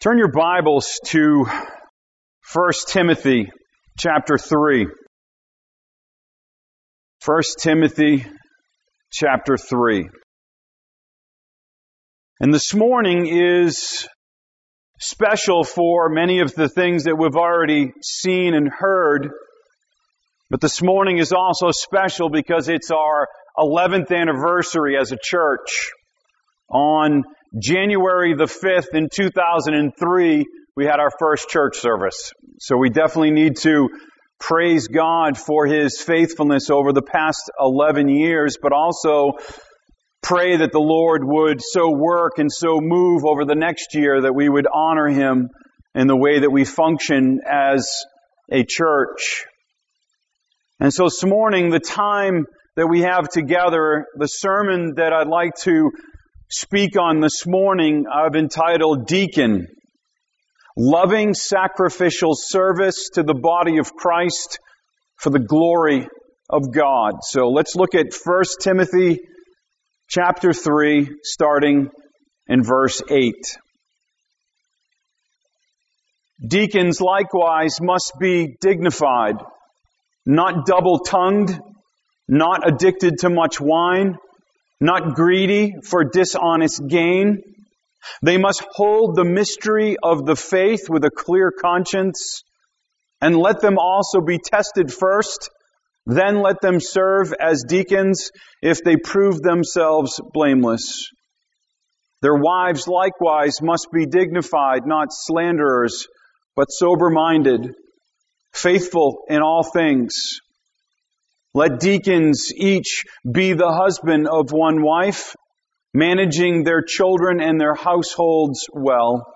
Turn your Bibles to 1 Timothy chapter 3. 1 Timothy chapter 3. And this morning is special for many of the things that we've already seen and heard. But this morning is also special because it's our 11th anniversary as a church. On January the 5th in 2003, we had our first church service. So we definitely need to praise God for His faithfulness over the past 11 years, but also pray that the Lord would so work and so move over the next year that we would honor Him in the way that we function as a church. And so this morning, the time that we have together, the sermon that I'd like to speak on this morning, I've entitled Deacon, Loving Sacrificial Service to the Body of Christ for the Glory of God. So let's look at 1 Timothy chapter 3, starting in verse 8. Deacons likewise must be dignified, not double-tongued, not addicted to much wine, not greedy for dishonest gain. They must hold the mystery of the faith with a clear conscience, and let them also be tested first. Then let them serve as deacons if they prove themselves blameless. Their wives likewise must be dignified, not slanderers, but sober-minded, faithful in all things. Let deacons each be the husband of one wife, managing their children and their households well.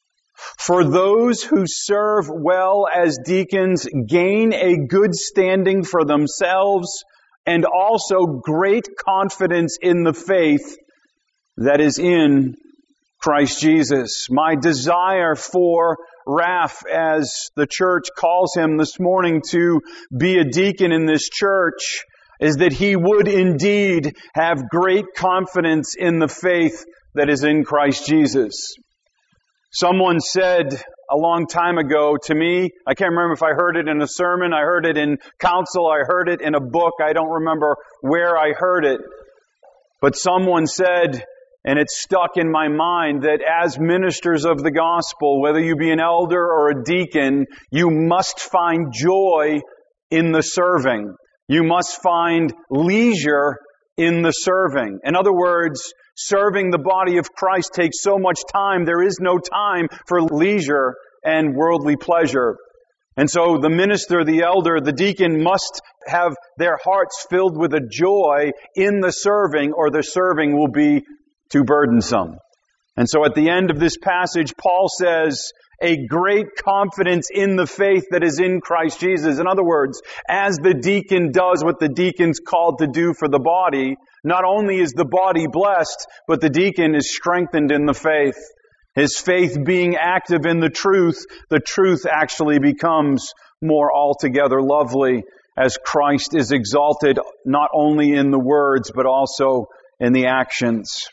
For those who serve well as deacons gain a good standing for themselves and also great confidence in the faith that is in Christ Jesus. My desire for Raph, as the church calls him this morning, to be a deacon in this church is that he would indeed have great confidence in the faith that is in Christ Jesus. Someone said a long time ago to me, I can't remember if I heard it in a sermon, I heard it in counsel, I heard it in a book, I don't remember where I heard it, but someone said, and it stuck in my mind, that as ministers of the gospel, whether you be an elder or a deacon, you must find joy in the serving. You must find leisure in the serving. In other words, serving the body of Christ takes so much time, there is no time for leisure and worldly pleasure. And so the minister, the elder, the deacon must have their hearts filled with a joy in the serving, or the serving will be too burdensome. And so at the end of this passage, Paul says, a great confidence in the faith that is in Christ Jesus. In other words, as the deacon does what the deacon's called to do for the body, not only is the body blessed, but the deacon is strengthened in the faith. His faith being active in the truth actually becomes more altogether lovely as Christ is exalted not only in the words, but also in the actions.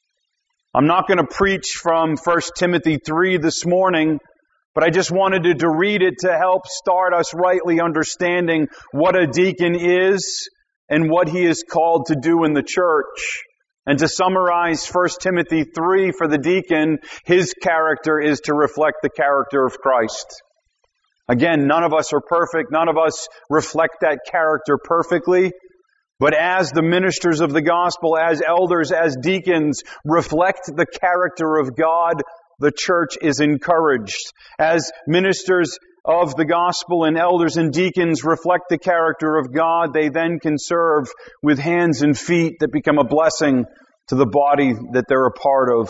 I'm not going to preach from 1 Timothy 3 this morning, but I just wanted to read it to help start us rightly understanding what a deacon is and what he is called to do in the church. And to summarize 1 Timothy 3 for the deacon, his character is to reflect the character of Christ. Again, none of us are perfect. None of us reflect that character perfectly. But as the ministers of the gospel, as elders, as deacons, reflect the character of God, the church is encouraged. As ministers of the gospel and elders and deacons reflect the character of God, they then can serve with hands and feet that become a blessing to the body that they're a part of.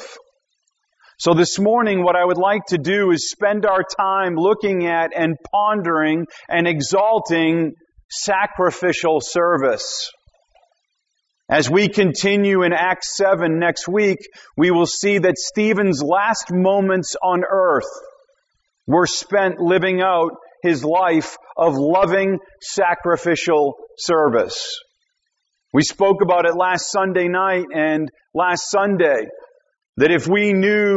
So this morning, what I would like to do is spend our time looking at and pondering and exalting sacrificial service. As we continue in Acts 7 next week, we will see that Stephen's last moments on earth were spent living out his life of loving sacrificial service. We spoke about it last Sunday night and last Sunday, that if we knew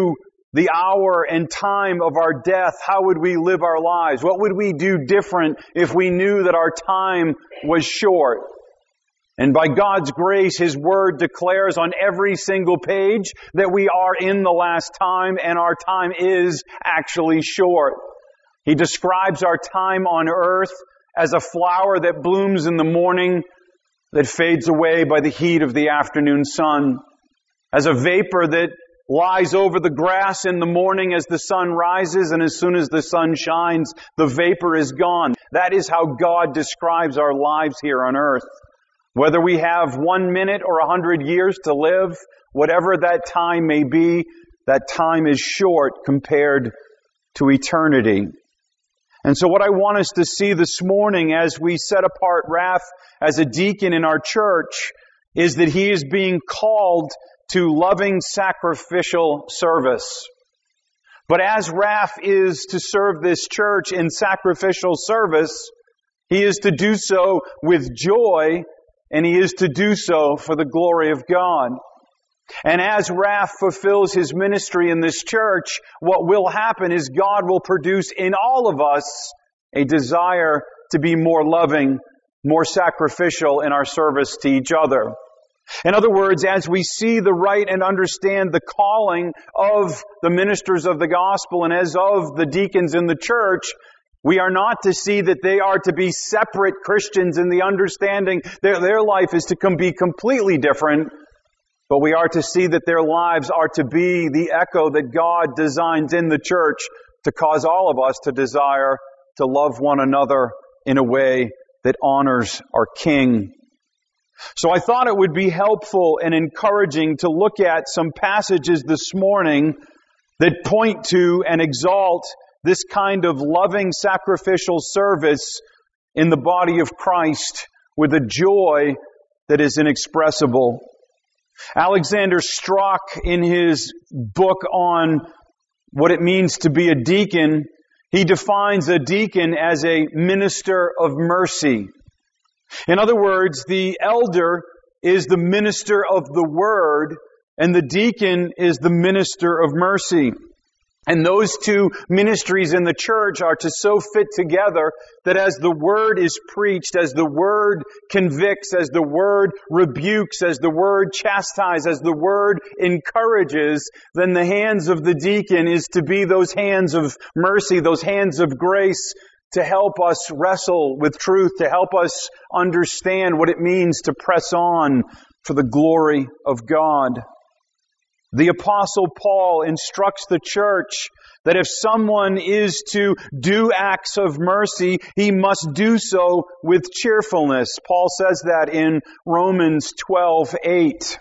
the hour and time of our death, how would we live our lives? What would we do different if we knew that our time was short? And by God's grace, His Word declares on every single page that we are in the last time and our time is actually short. He describes our time on earth as a flower that blooms in the morning that fades away by the heat of the afternoon sun, as a vapor that lies over the grass in the morning as the sun rises, and as soon as the sun shines, the vapor is gone. That is how God describes our lives here on earth. Whether we have 1 minute or 100 years to live, whatever that time may be, that time is short compared to eternity. And so what I want us to see this morning as we set apart Raph as a deacon in our church is that he is being called to loving sacrificial service. But as Raph is to serve this church in sacrificial service, he is to do so with joy, and he is to do so for the glory of God. And as Raph fulfills his ministry in this church, what will happen is God will produce in all of us a desire to be more loving, more sacrificial in our service to each other. In other words, as we see the right and understand the calling of the ministers of the gospel and as of the deacons in the church, we are not to see that they are to be separate Christians in the understanding that their life is to be completely different, but we are to see that their lives are to be the echo that God designs in the church to cause all of us to desire to love one another in a way that honors our King. So I thought it would be helpful and encouraging to look at some passages this morning that point to and exalt this kind of loving sacrificial service in the body of Christ with a joy that is inexpressible. Alexander Strauch, in his book on what it means to be a deacon, he defines a deacon as a minister of mercy. In other words, the elder is the minister of the word, and the deacon is the minister of mercy. And those two ministries in the church are to so fit together that as the word is preached, as the word convicts, as the word rebukes, as the word chastises, as the word encourages, then the hands of the deacon is to be those hands of mercy, those hands of grace, to help us wrestle with truth, to help us understand what it means to press on for the glory of God. The Apostle Paul instructs the church that if someone is to do acts of mercy, he must do so with cheerfulness. Paul says that in Romans 12:8.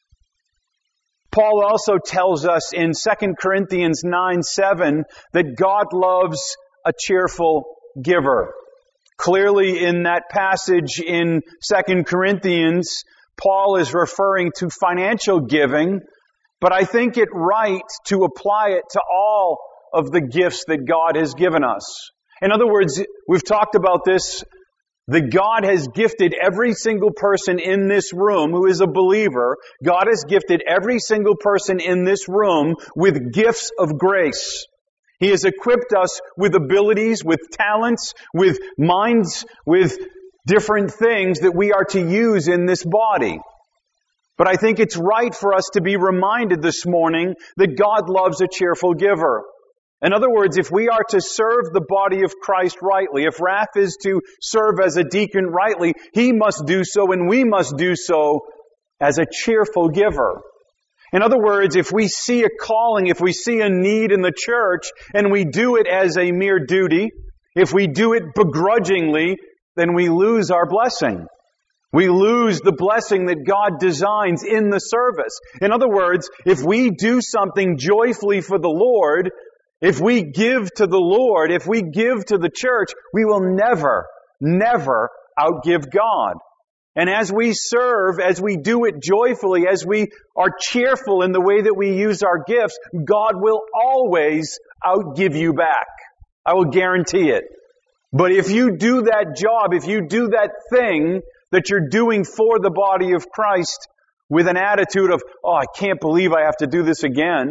Paul also tells us in 2 Corinthians 9:7 that God loves a cheerful giver. Clearly in that passage in 2 Corinthians, Paul is referring to financial giving, but I think it right to apply it to all of the gifts that God has given us. In other words, we've talked about this, that God has gifted every single person in this room who is a believer. God has gifted every single person in this room with gifts of grace. He has equipped us with abilities, with talents, with minds, with different things that we are to use in this body. But I think it's right for us to be reminded this morning that God loves a cheerful giver. In other words, if we are to serve the body of Christ rightly, if Raph is to serve as a deacon rightly, he must do so and we must do so as a cheerful giver. In other words, if we see a calling, if we see a need in the church and we do it as a mere duty, if we do it begrudgingly, then we lose our blessing. We lose the blessing that God designs in the service. In other words, if we do something joyfully for the Lord, if we give to the Lord, if we give to the church, we will never outgive God. And as we serve, as we do it joyfully, as we are cheerful in the way that we use our gifts, God will always outgive you back. I will guarantee it. But if you do that job, if you do that thing that you're doing for the body of Christ with an attitude of, oh, I can't believe I have to do this again,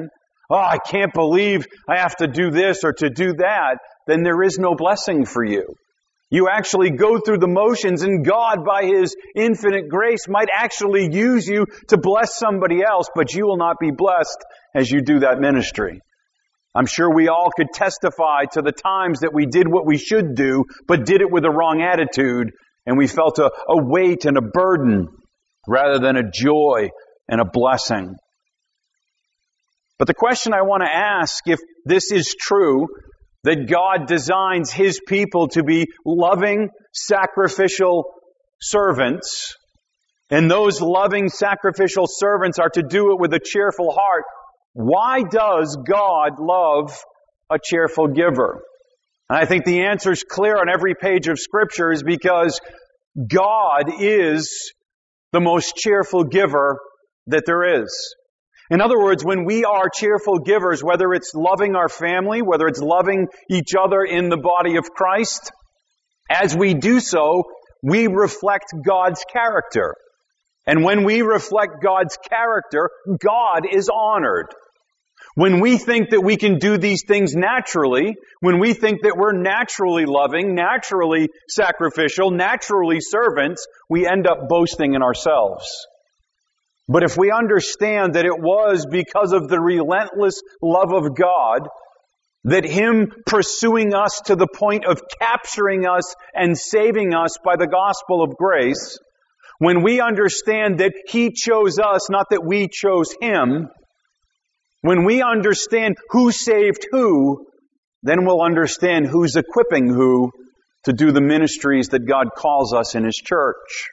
oh, I can't believe I have to do this or to do that, then there is no blessing for you. You actually go through the motions, and God, by His infinite grace, might actually use you to bless somebody else, but you will not be blessed as you do that ministry. I'm sure we all could testify to the times that we did what we should do, but did it with the wrong attitude, and we felt a weight and a burden rather than a joy and a blessing. But the question I want to ask, if this is true, that God designs His people to be loving, sacrificial servants, and those loving, sacrificial servants are to do it with a cheerful heart, why does God love a cheerful giver? And I think the answer is clear on every page of Scripture, is because God is the most cheerful giver that there is. In other words, when we are cheerful givers, whether it's loving our family, whether it's loving each other in the body of Christ, as we do so, we reflect God's character. And when we reflect God's character, God is honored. When we think that we can do these things naturally, when we think that we're naturally loving, naturally sacrificial, naturally servants, we end up boasting in ourselves. But if we understand that it was because of the relentless love of God, that Him pursuing us to the point of capturing us and saving us by the gospel of grace, when we understand that He chose us, not that we chose Him, when we understand who saved who, then we'll understand who's equipping who to do the ministries that God calls us in His church.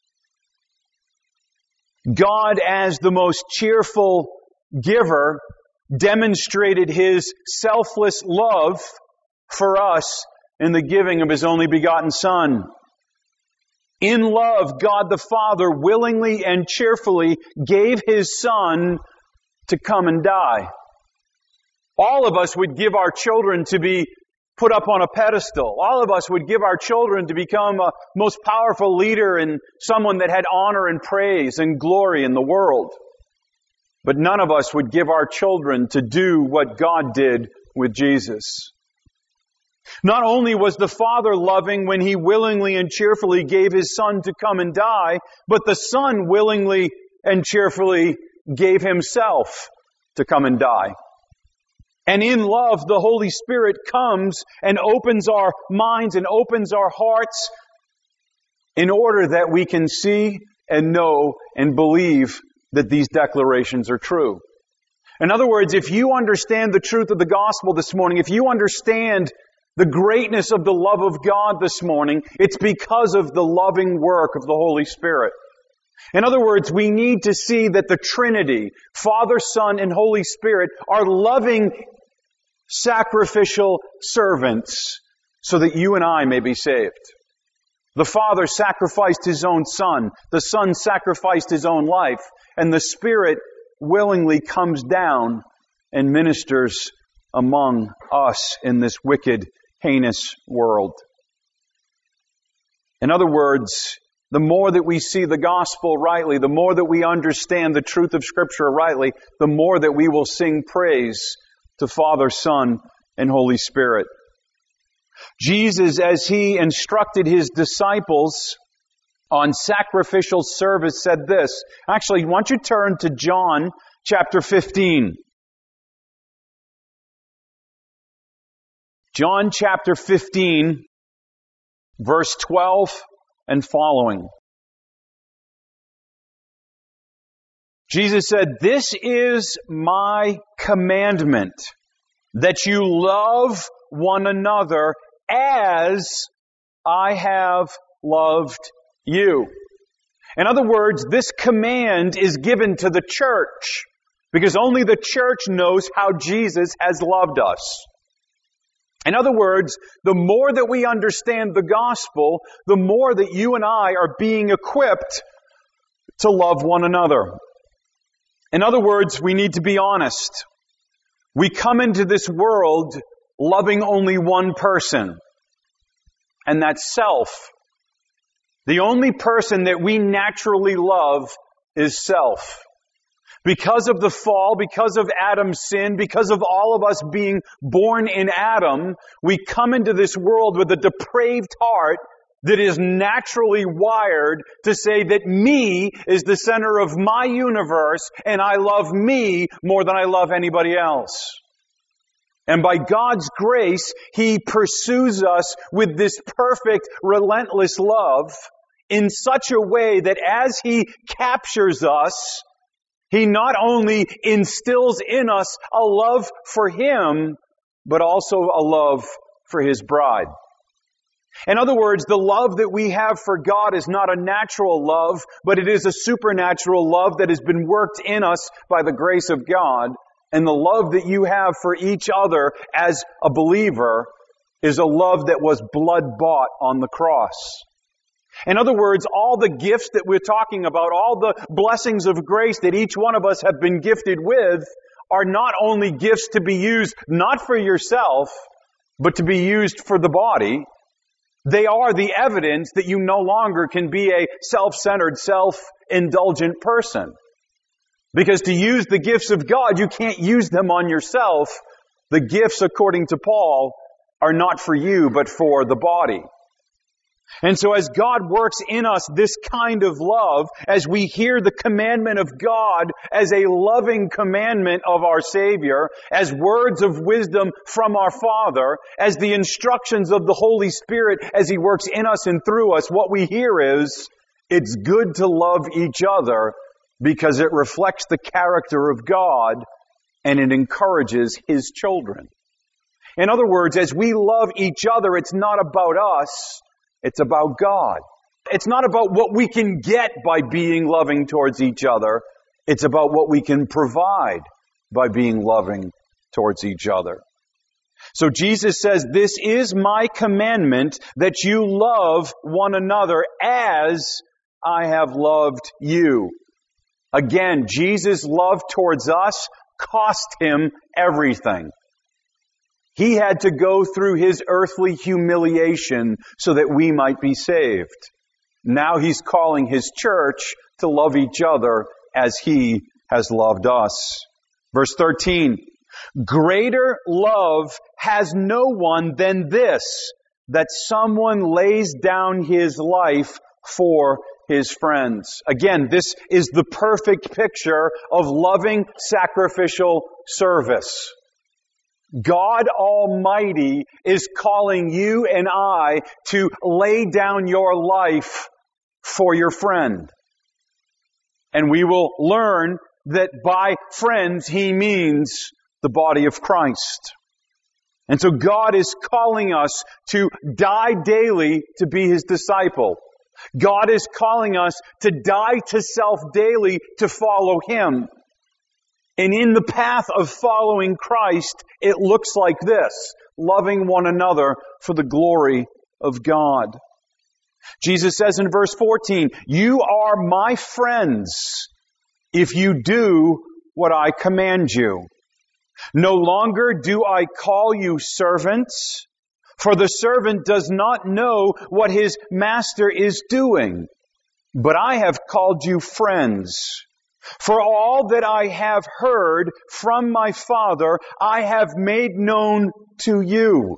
God, as the most cheerful giver, demonstrated His selfless love for us in the giving of His only begotten Son. In love, God the Father willingly and cheerfully gave His Son to come and die. All of us would give our children to be put up on a pedestal. All of us would give our children to become a most powerful leader and someone that had honor and praise and glory in the world. But none of us would give our children to do what God did with Jesus. Not only was the Father loving when He willingly and cheerfully gave His Son to come and die, but the Son willingly and cheerfully gave Himself to come and die. And in love, the Holy Spirit comes and opens our minds and opens our hearts in order that we can see and know and believe that these declarations are true. In other words, if you understand the truth of the gospel this morning, if you understand the greatness of the love of God this morning, it's because of the loving work of the Holy Spirit. In other words, we need to see that the Trinity, Father, Son, and Holy Spirit, are loving, sacrificial servants so that you and I may be saved. The Father sacrificed His own Son. The Son sacrificed His own life. And the Spirit willingly comes down and ministers among us in this wicked, heinous world. In other words, the more that we see the gospel rightly, the more that we understand the truth of Scripture rightly, the more that we will sing praise to Father, Son, and Holy Spirit. Jesus, as He instructed His disciples on sacrificial service, said this. Actually, why don't you turn to John chapter 15. John chapter 15, verse 12 and following. Jesus said, "This is my commandment, that you love one another as I have loved you." In other words, this command is given to the church, because only the church knows how Jesus has loved us. In other words, the more that we understand the gospel, the more that you and I are being equipped to love one another. In other words, we need to be honest. We come into this world loving only one person, and that's self. The only person that we naturally love is self. Because of the fall, because of Adam's sin, because of all of us being born in Adam, we come into this world with a depraved heart that is naturally wired to say that me is the center of my universe and I love me more than I love anybody else. And by God's grace, He pursues us with this perfect, relentless love in such a way that as He captures us, He not only instills in us a love for Him, but also a love for His bride. In other words, the love that we have for God is not a natural love, but it is a supernatural love that has been worked in us by the grace of God. And the love that you have for each other as a believer is a love that was blood bought on the cross. In other words, all the gifts that we're talking about, all the blessings of grace that each one of us have been gifted with, are not only gifts to be used not for yourself, but to be used for the body. They are the evidence that you no longer can be a self-centered, self-indulgent person. Because to use the gifts of God, you can't use them on yourself. The gifts, according to Paul, are not for you, but for the body. And so as God works in us this kind of love, as we hear the commandment of God as a loving commandment of our Savior, as words of wisdom from our Father, as the instructions of the Holy Spirit as He works in us and through us, what we hear is, it's good to love each other because it reflects the character of God and it encourages His children. In other words, as we love each other, it's not about us, it's about God. It's not about what we can get by being loving towards each other. It's about what we can provide by being loving towards each other. So Jesus says, this is my commandment that you love one another as I have loved you. Again, Jesus' love towards us cost Him everything. He had to go through His earthly humiliation so that we might be saved. Now He's calling His church to love each other as He has loved us. Verse 13, greater love has no one than this, that someone lays down his life for his friends. Again, this is the perfect picture of loving sacrificial service. God Almighty is calling you and I to lay down your life for your friend. And we will learn that by friends He means the body of Christ. And so God is calling us to die daily to be His disciple. God is calling us to die to self daily to follow Him. And in the path of following Christ, it looks like this, loving one another for the glory of God. Jesus says in verse 14, you are my friends if you do what I command you. No longer do I call you servants, for the servant does not know what his master is doing. But I have called you friends. For all that I have heard from my Father, I have made known to you.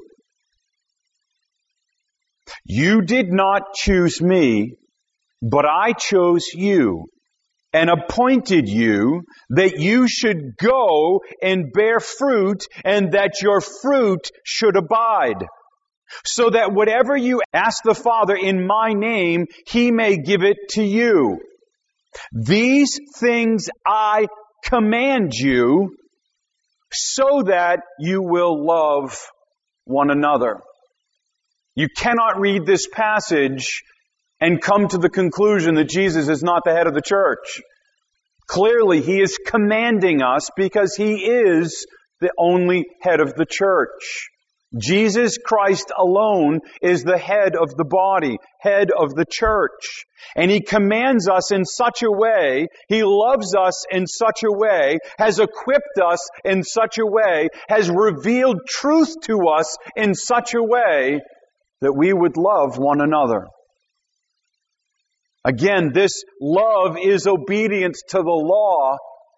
You did not choose me, but I chose you and appointed you that you should go and bear fruit and that your fruit should abide. So that whatever you ask the Father in my name, He may give it to you. These things I command you so that you will love one another. You cannot read this passage and come to the conclusion that Jesus is not the head of the church. Clearly, He is commanding us because He is the only head of the church. Jesus Christ alone is the head of the body, head of the church. And He commands us in such a way, He loves us in such a way, has equipped us in such a way, has revealed truth to us in such a way that we would love one another. Again, this love is obedience to the law,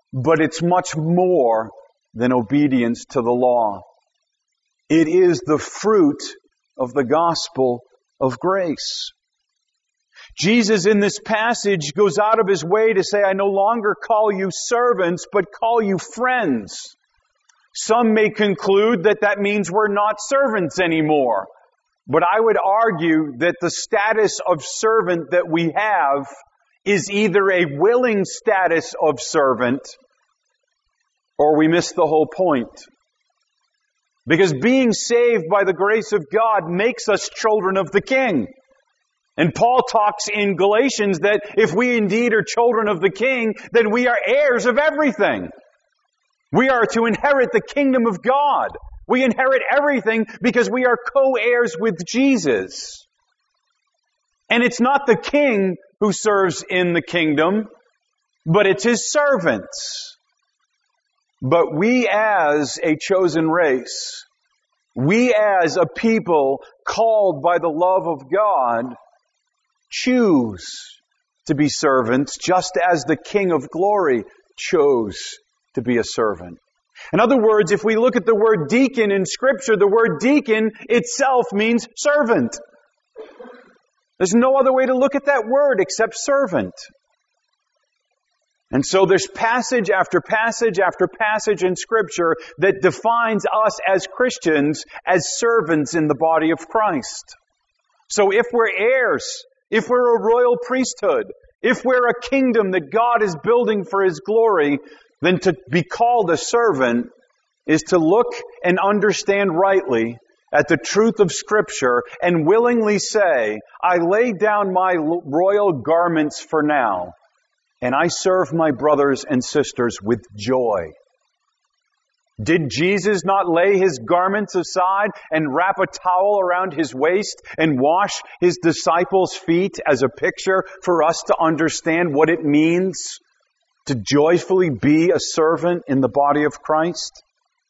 but it's much more than obedience to the law. It is the fruit of the gospel of grace. Jesus in this passage goes out of his way to say, I no longer call you servants, but call you friends. Some may conclude that that means we're not servants anymore. But I would argue that the status of servant that we have is either a willing status of servant, or we miss the whole point. Because being saved by the grace of God makes us children of the King. And Paul talks in Galatians that if we indeed are children of the King, then we are heirs of everything. We are to inherit the kingdom of God. We inherit everything because we are co-heirs with Jesus. And it's not the king who serves in the kingdom, but it's his servants. But we as a chosen race, we as a people called by the love of God, choose to be servants just as the King of Glory chose to be a servant. In other words, if we look at the word deacon in Scripture, the word deacon itself means servant. There's no other way to look at that word except servant. And so there's passage after passage after passage in Scripture that defines us as Christians as servants in the body of Christ. So if we're heirs, if we're a royal priesthood, if we're a kingdom that God is building for His glory, then to be called a servant is to look and understand rightly at the truth of Scripture and willingly say, I lay down my royal garments for now, and I serve my brothers and sisters with joy. Did Jesus not lay His garments aside and wrap a towel around His waist and wash His disciples' feet as a picture for us to understand what it means to joyfully be a servant in the body of Christ?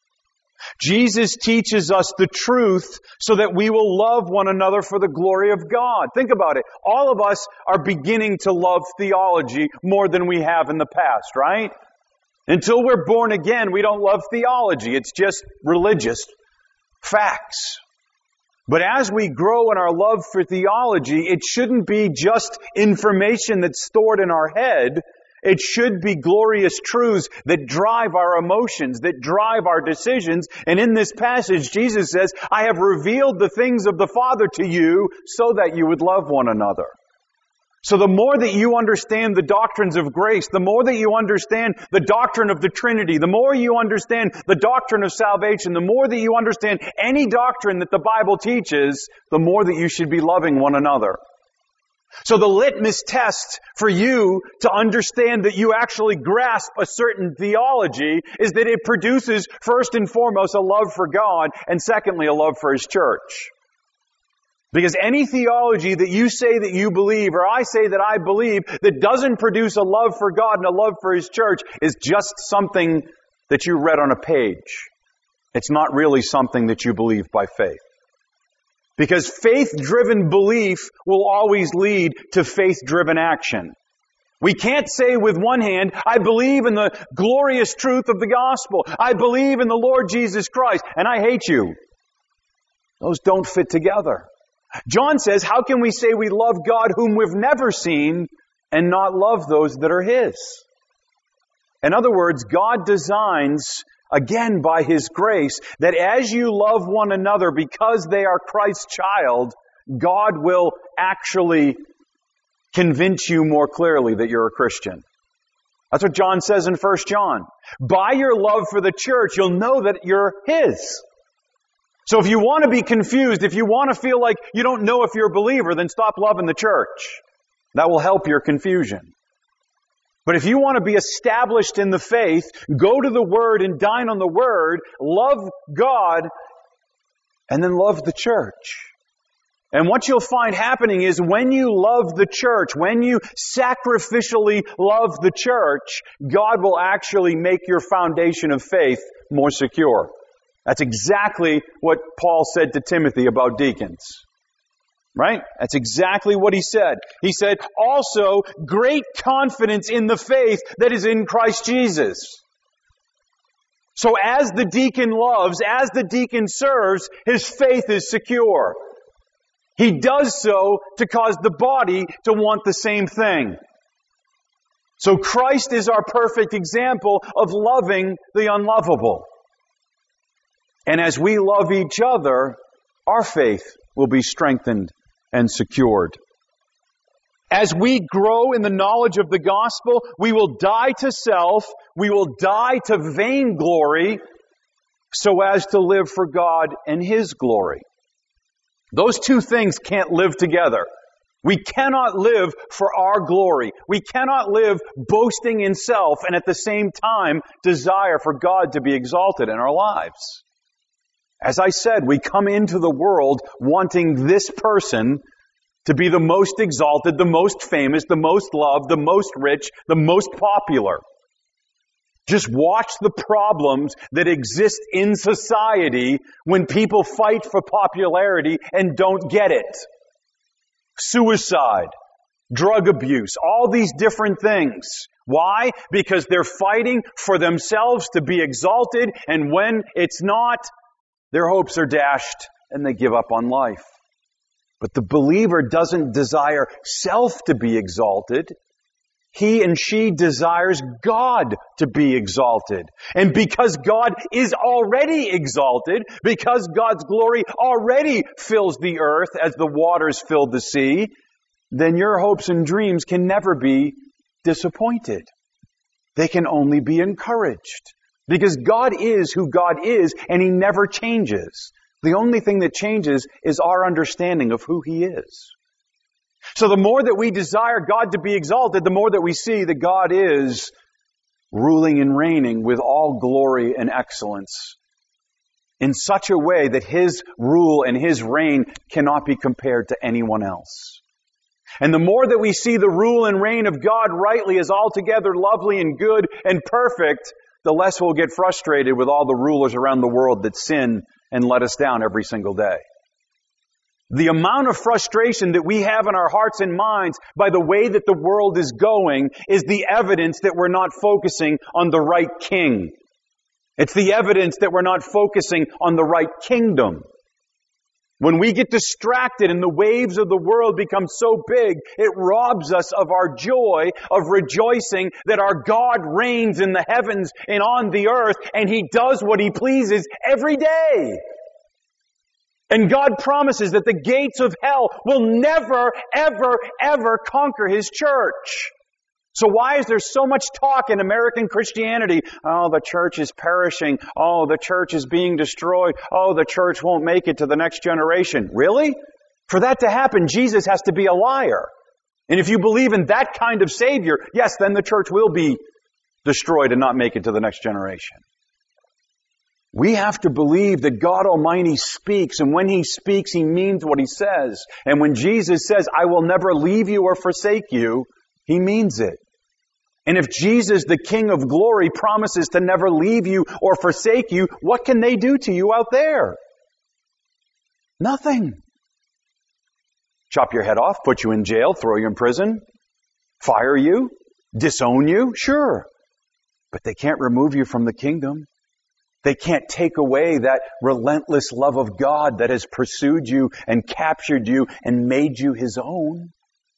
Jesus teaches us the truth so that we will love one another for the glory of God. Think about it. All of us are beginning to love theology more than we have in the past, right? Until we're born again, we don't love theology. It's just religious facts. But as we grow in our love for theology, it shouldn't be just information that's stored in our head. It should be glorious truths that drive our emotions, that drive our decisions. And in this passage, Jesus says, I have revealed the things of the Father to you so that you would love one another. So the more that you understand the doctrines of grace, the more that you understand the doctrine of the Trinity, the more you understand the doctrine of salvation, the more that you understand any doctrine that the Bible teaches, the more that you should be loving one another. So the litmus test for you to understand that you actually grasp a certain theology is that it produces, first and foremost, a love for God, and secondly, a love for His church. Because any theology that you say that you believe, or I say that I believe, that doesn't produce a love for God and a love for His church is just something that you read on a page. It's not really something that you believe by faith. Because faith-driven belief will always lead to faith-driven action. We can't say with one hand, I believe in the glorious truth of the gospel. I believe in the Lord Jesus Christ, and I hate you. Those don't fit together. John says, how can we say we love God whom we've never seen and not love those that are His? In other words, God designs, again by His grace, that as you love one another because they are Christ's child, God will actually convince you more clearly that you're a Christian. That's what John says in 1 John. By your love for the church, you'll know that you're His. So if you want to be confused, if you want to feel like you don't know if you're a believer, then stop loving the church. That will help your confusion. But if you want to be established in the faith, go to the Word and dine on the Word, love God, and then love the church. And what you'll find happening is when you love the church, when you sacrificially love the church, God will actually make your foundation of faith more secure. That's exactly what Paul said to Timothy about deacons. Right? That's exactly what he said. He said, also, great confidence in the faith that is in Christ Jesus. So as the deacon loves, as the deacon serves, his faith is secure. He does so to cause the body to want the same thing. So Christ is our perfect example of loving the unlovable. And as we love each other, our faith will be strengthened and secured. As we grow in the knowledge of the gospel, we will die to self, we will die to vainglory, so as to live for God and His glory. Those two things can't live together. We cannot live for our glory. We cannot live boasting in self and at the same time desire for God to be exalted in our lives. As I said, we come into the world wanting this person to be the most exalted, the most famous, the most loved, the most rich, the most popular. Just watch the problems that exist in society when people fight for popularity and don't get it. Suicide, drug abuse, all these different things. Why? Because they're fighting for themselves to be exalted, and when it's not, their hopes are dashed and they give up on life. But the believer doesn't desire self to be exalted. He and she desires God to be exalted. And because God is already exalted, because God's glory already fills the earth as the waters fill the sea, then your hopes and dreams can never be disappointed. They can only be encouraged. Because God is who God is, and He never changes. The only thing that changes is our understanding of who He is. So the more that we desire God to be exalted, the more that we see that God is ruling and reigning with all glory and excellence in such a way that His rule and His reign cannot be compared to anyone else. And the more that we see the rule and reign of God rightly as altogether lovely and good and perfect, the less we'll get frustrated with all the rulers around the world that sin and let us down every single day. The amount of frustration that we have in our hearts and minds by the way that the world is going is the evidence that we're not focusing on the right king. It's the evidence that we're not focusing on the right kingdom. When we get distracted and the waves of the world become so big, it robs us of our joy of rejoicing that our God reigns in the heavens and on the earth, and He does what He pleases every day. And God promises that the gates of hell will never, ever, ever conquer His church. So why is there so much talk in American Christianity? Oh, the church is perishing. Oh, the church is being destroyed. Oh, the church won't make it to the next generation. Really? For that to happen, Jesus has to be a liar. And if you believe in that kind of Savior, yes, then the church will be destroyed and not make it to the next generation. We have to believe that God Almighty speaks, and when He speaks, He means what He says. And when Jesus says, I will never leave you or forsake you, He means it. And if Jesus, the King of glory, promises to never leave you or forsake you, what can they do to you out there? Nothing. Chop your head off, put you in jail, throw you in prison, fire you, disown you, sure. But they can't remove you from the kingdom. They can't take away that relentless love of God that has pursued you and captured you and made you His own.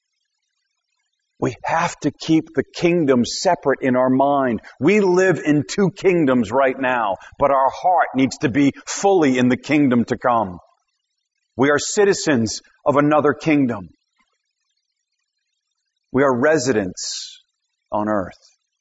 We have to keep the kingdom separate in our mind. We live in two kingdoms right now, but our heart needs to be fully in the kingdom to come. We are citizens of another kingdom. We are residents on earth.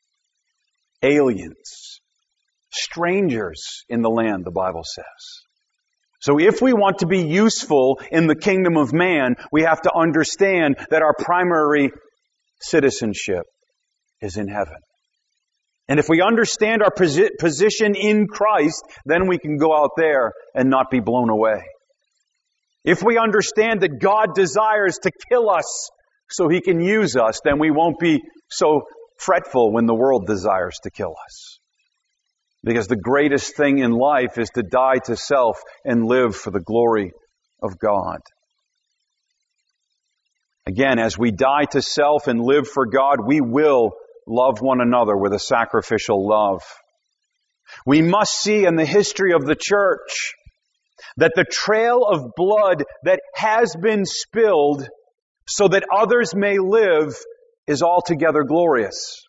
Aliens. Strangers in the land, the Bible says. So if we want to be useful in the kingdom of man, we have to understand that our primary citizenship is in heaven. And if we understand our position in Christ, then we can go out there and not be blown away. If we understand that God desires to kill us so He can use us, then we won't be so fretful when the world desires to kill us. Because the greatest thing in life is to die to self and live for the glory of God. Again, as we die to self and live for God, we will love one another with a sacrificial love. We must see in the history of the church that the trail of blood that has been spilled so that others may live is altogether glorious.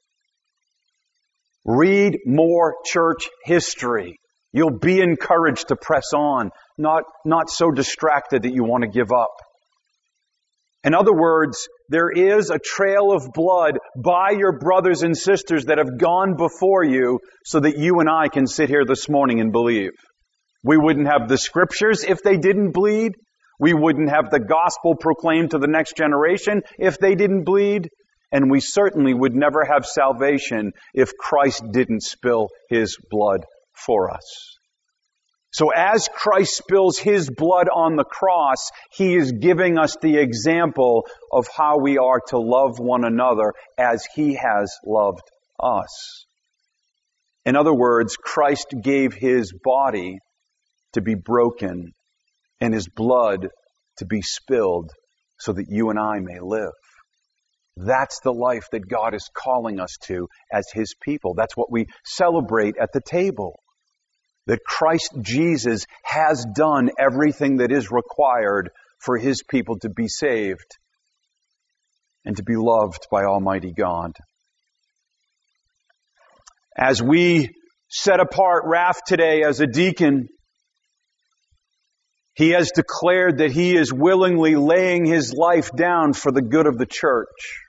Read more church history. You'll be encouraged to press on, not so distracted that you want to give up. In other words, there is a trail of blood by your brothers and sisters that have gone before you so that you and I can sit here this morning and believe. We wouldn't have the scriptures if they didn't bleed. We wouldn't have the gospel proclaimed to the next generation if they didn't bleed. And we certainly would never have salvation if Christ didn't spill His blood for us. So as Christ spills His blood on the cross, He is giving us the example of how we are to love one another as He has loved us. In other words, Christ gave His body to be broken and His blood to be spilled so that you and I may live. That's the life that God is calling us to as His people. That's what we celebrate at the table. That Christ Jesus has done everything that is required for His people to be saved and to be loved by Almighty God. As we set apart Raph today as a deacon, he has declared that he is willingly laying his life down for the good of the church.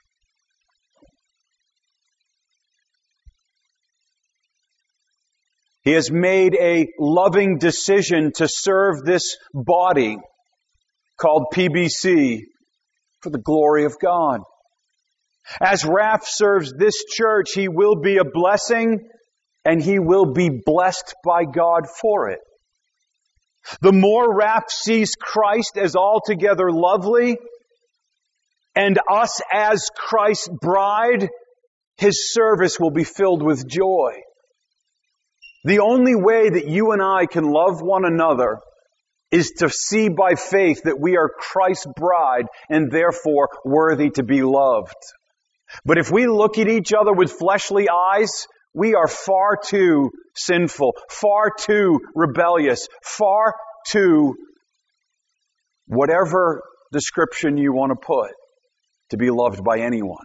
He has made a loving decision to serve this body called PBC for the glory of God. As Raph serves this church, he will be a blessing and he will be blessed by God for it. The more Raph sees Christ as altogether lovely and us as Christ's bride, his service will be filled with joy. The only way that you and I can love one another is to see by faith that we are Christ's bride and therefore worthy to be loved. But if we look at each other with fleshly eyes, we are far too sinful, far too rebellious, far too whatever description you want to put to be loved by anyone.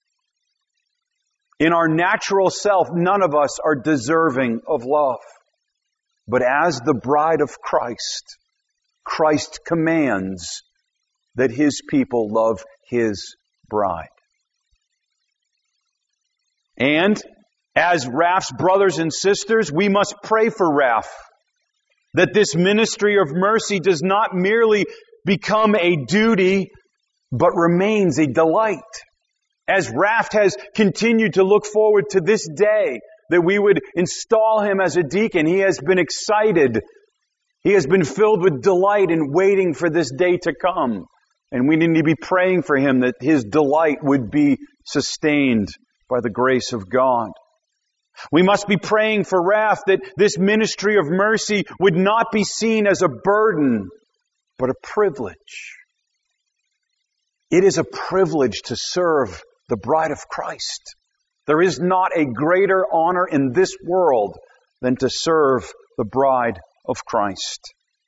In our natural self, none of us are deserving of love. But as the bride of Christ, Christ commands that His people love His bride. And as Raph's brothers and sisters, we must pray for Raph that this ministry of mercy does not merely become a duty, but remains a delight. As Raph has continued to look forward to this day that we would install him as a deacon, he has been excited. He has been filled with delight in waiting for this day to come. And we need to be praying for him that his delight would be sustained by the grace of God. We must be praying for Raph that this ministry of mercy would not be seen as a burden, but a privilege. It is a privilege to serve the bride of Christ. There is not a greater honor in this world than to serve the bride of Christ.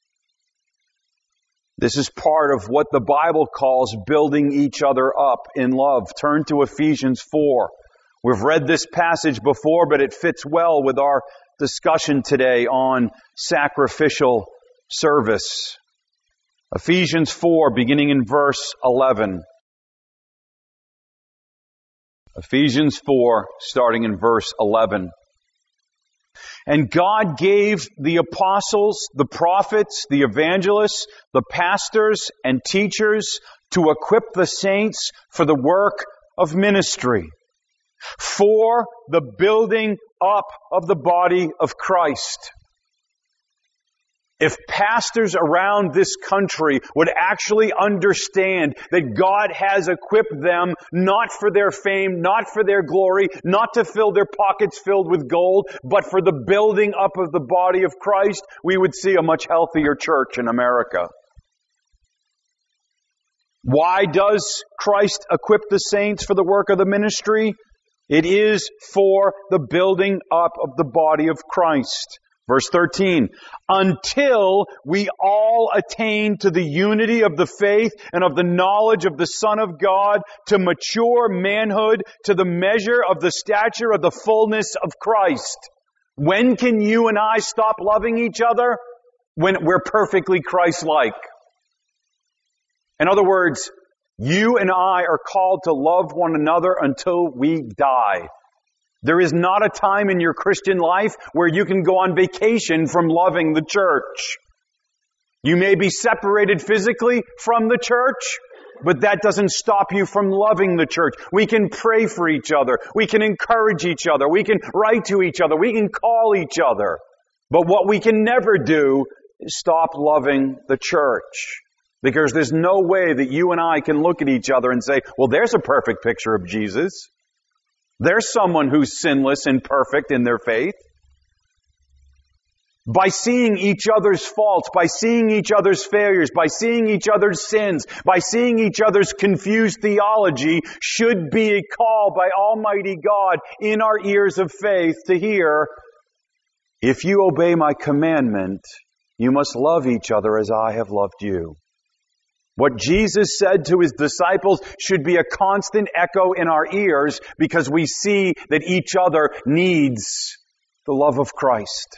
This is part of what the Bible calls building each other up in love. Turn to Ephesians 4. We've read this passage before, but it fits well with our discussion today on sacrificial service. Ephesians 4, beginning in verse 11. Ephesians 4, starting in verse 11. And God gave the apostles, the prophets, the evangelists, the pastors, and teachers to equip the saints for the work of ministry, for the building up of the body of Christ. If pastors around this country would actually understand that God has equipped them not for their fame, not for their glory, not to fill their pockets filled with gold, but for the building up of the body of Christ, we would see a much healthier church in America. Why does Christ equip the saints for the work of the ministry? It is for the building up of the body of Christ. Verse 13, until we all attain to the unity of the faith and of the knowledge of the Son of God, to mature manhood, to the measure of the stature of the fullness of Christ. When can you and I stop loving each other? When we're perfectly Christ-like. In other words, you and I are called to love one another until we die. There is not a time in your Christian life where you can go on vacation from loving the church. You may be separated physically from the church, but that doesn't stop you from loving the church. We can pray for each other. We can encourage each other. We can write to each other. We can call each other. But what we can never do is stop loving the church. Because there's no way that you and I can look at each other and say, well, there's a perfect picture of Jesus. There's someone who's sinless and perfect in their faith. By seeing each other's faults, by seeing each other's failures, by seeing each other's sins, by seeing each other's confused theology should be a call by Almighty God in our ears of faith to hear, if you obey my commandment, you must love each other as I have loved you. What Jesus said to His disciples should be a constant echo in our ears because we see that each other needs the love of Christ.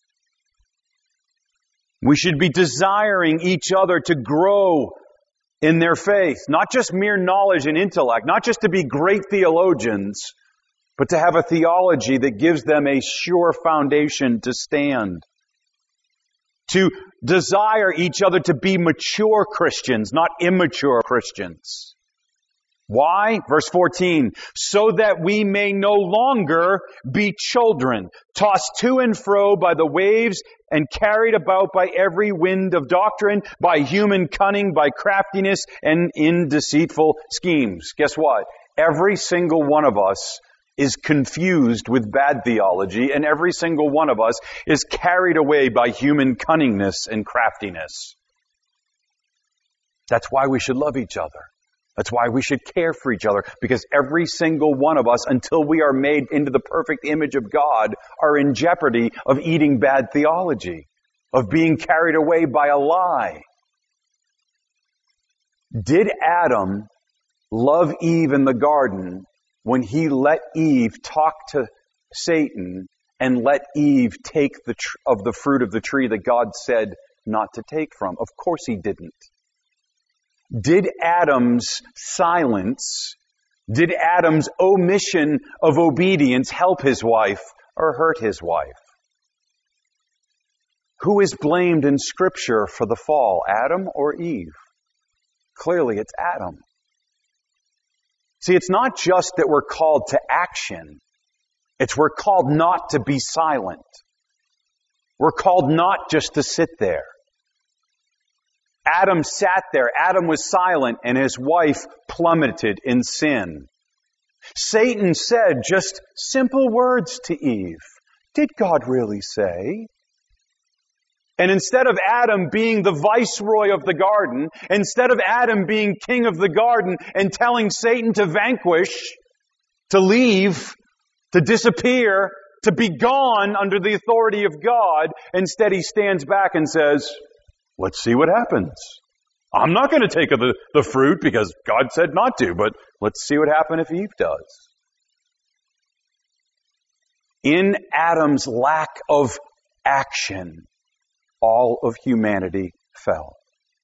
We should be desiring each other to grow in their faith, not just mere knowledge and intellect, not just to be great theologians, but to have a theology that gives them a sure foundation to stand. To desire each other to be mature Christians, not immature Christians. Why? Verse 14, so that we may no longer be children, tossed to and fro by the waves and carried about by every wind of doctrine, by human cunning, by craftiness, and in deceitful schemes. Guess what? Every single one of us is confused with bad theology, and every single one of us is carried away by human cunningness and craftiness. That's why we should love each other. That's why we should care for each other, because every single one of us, until we are made into the perfect image of God, are in jeopardy of eating bad theology, of being carried away by a lie. Did Adam love Eve in the garden when he let Eve talk to Satan and let Eve take of the fruit of the tree that God said not to take from? Of course he didn't. Did Adam's silence, did Adam's omission of obedience help his wife or hurt his wife? Who is blamed in Scripture for the fall, Adam or Eve? Clearly it's Adam. See, it's not just that we're called to action. It's we're called not to be silent. We're called not just to sit there. Adam sat there. Adam was silent, and his wife plummeted in sin. Satan said just simple words to Eve. Did God really say? And instead of Adam being the viceroy of the garden, instead of Adam being king of the garden and telling Satan to vanquish, to leave, to disappear, to be gone under the authority of God, instead he stands back and says, let's see what happens. I'm not going to take of the fruit because God said not to, but let's see what happens if Eve does. In Adam's lack of action, all of humanity fell.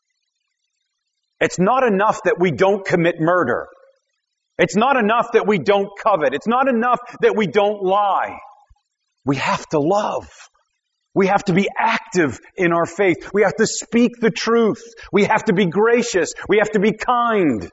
It's not enough that we don't commit murder. It's not enough that we don't covet. It's not enough that we don't lie. We have to love. We have to be active in our faith. We have to speak the truth. We have to be gracious. We have to be kind.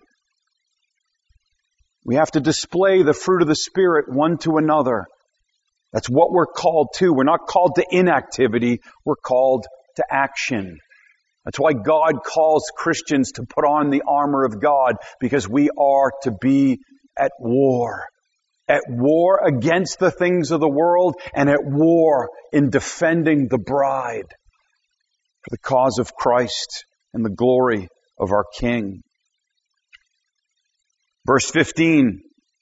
We have to display the fruit of the Spirit one to another. That's what we're called to. We're not called to inactivity. We're called to action. That's why God calls Christians to put on the armor of God, because we are to be at war. At war against the things of the world, and at war in defending the bride for the cause of Christ and the glory of our King. Verse 15.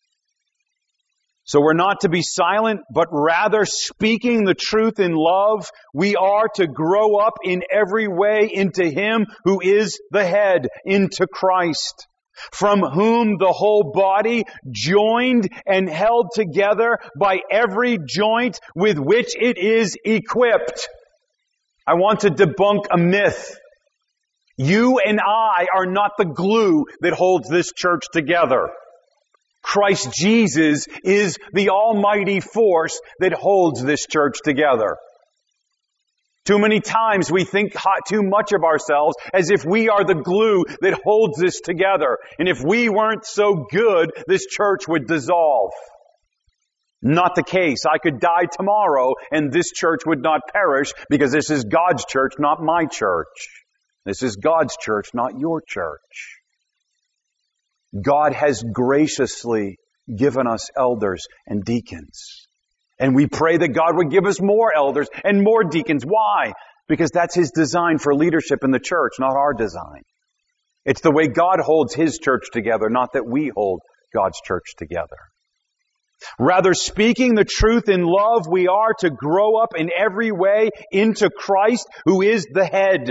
So we're not to be silent, but rather speaking the truth in love, we are to grow up in every way into Him who is the head, into Christ, from whom the whole body, joined and held together by every joint with which it is equipped. I want to debunk a myth. You and I are not the glue that holds this church together. Christ Jesus is the almighty force that holds this church together. Too many times we think too much of ourselves as if we are the glue that holds this together. And if we weren't so good, this church would dissolve. Not the case. I could die tomorrow and this church would not perish because this is God's church, not my church. This is God's church, not your church. God has graciously given us elders and deacons. And we pray that God would give us more elders and more deacons. Why? Because that's His design for leadership in the church, not our design. It's the way God holds His church together, not that we hold God's church together. Rather, speaking the truth in love, we are to grow up in every way into Christ, who is the head,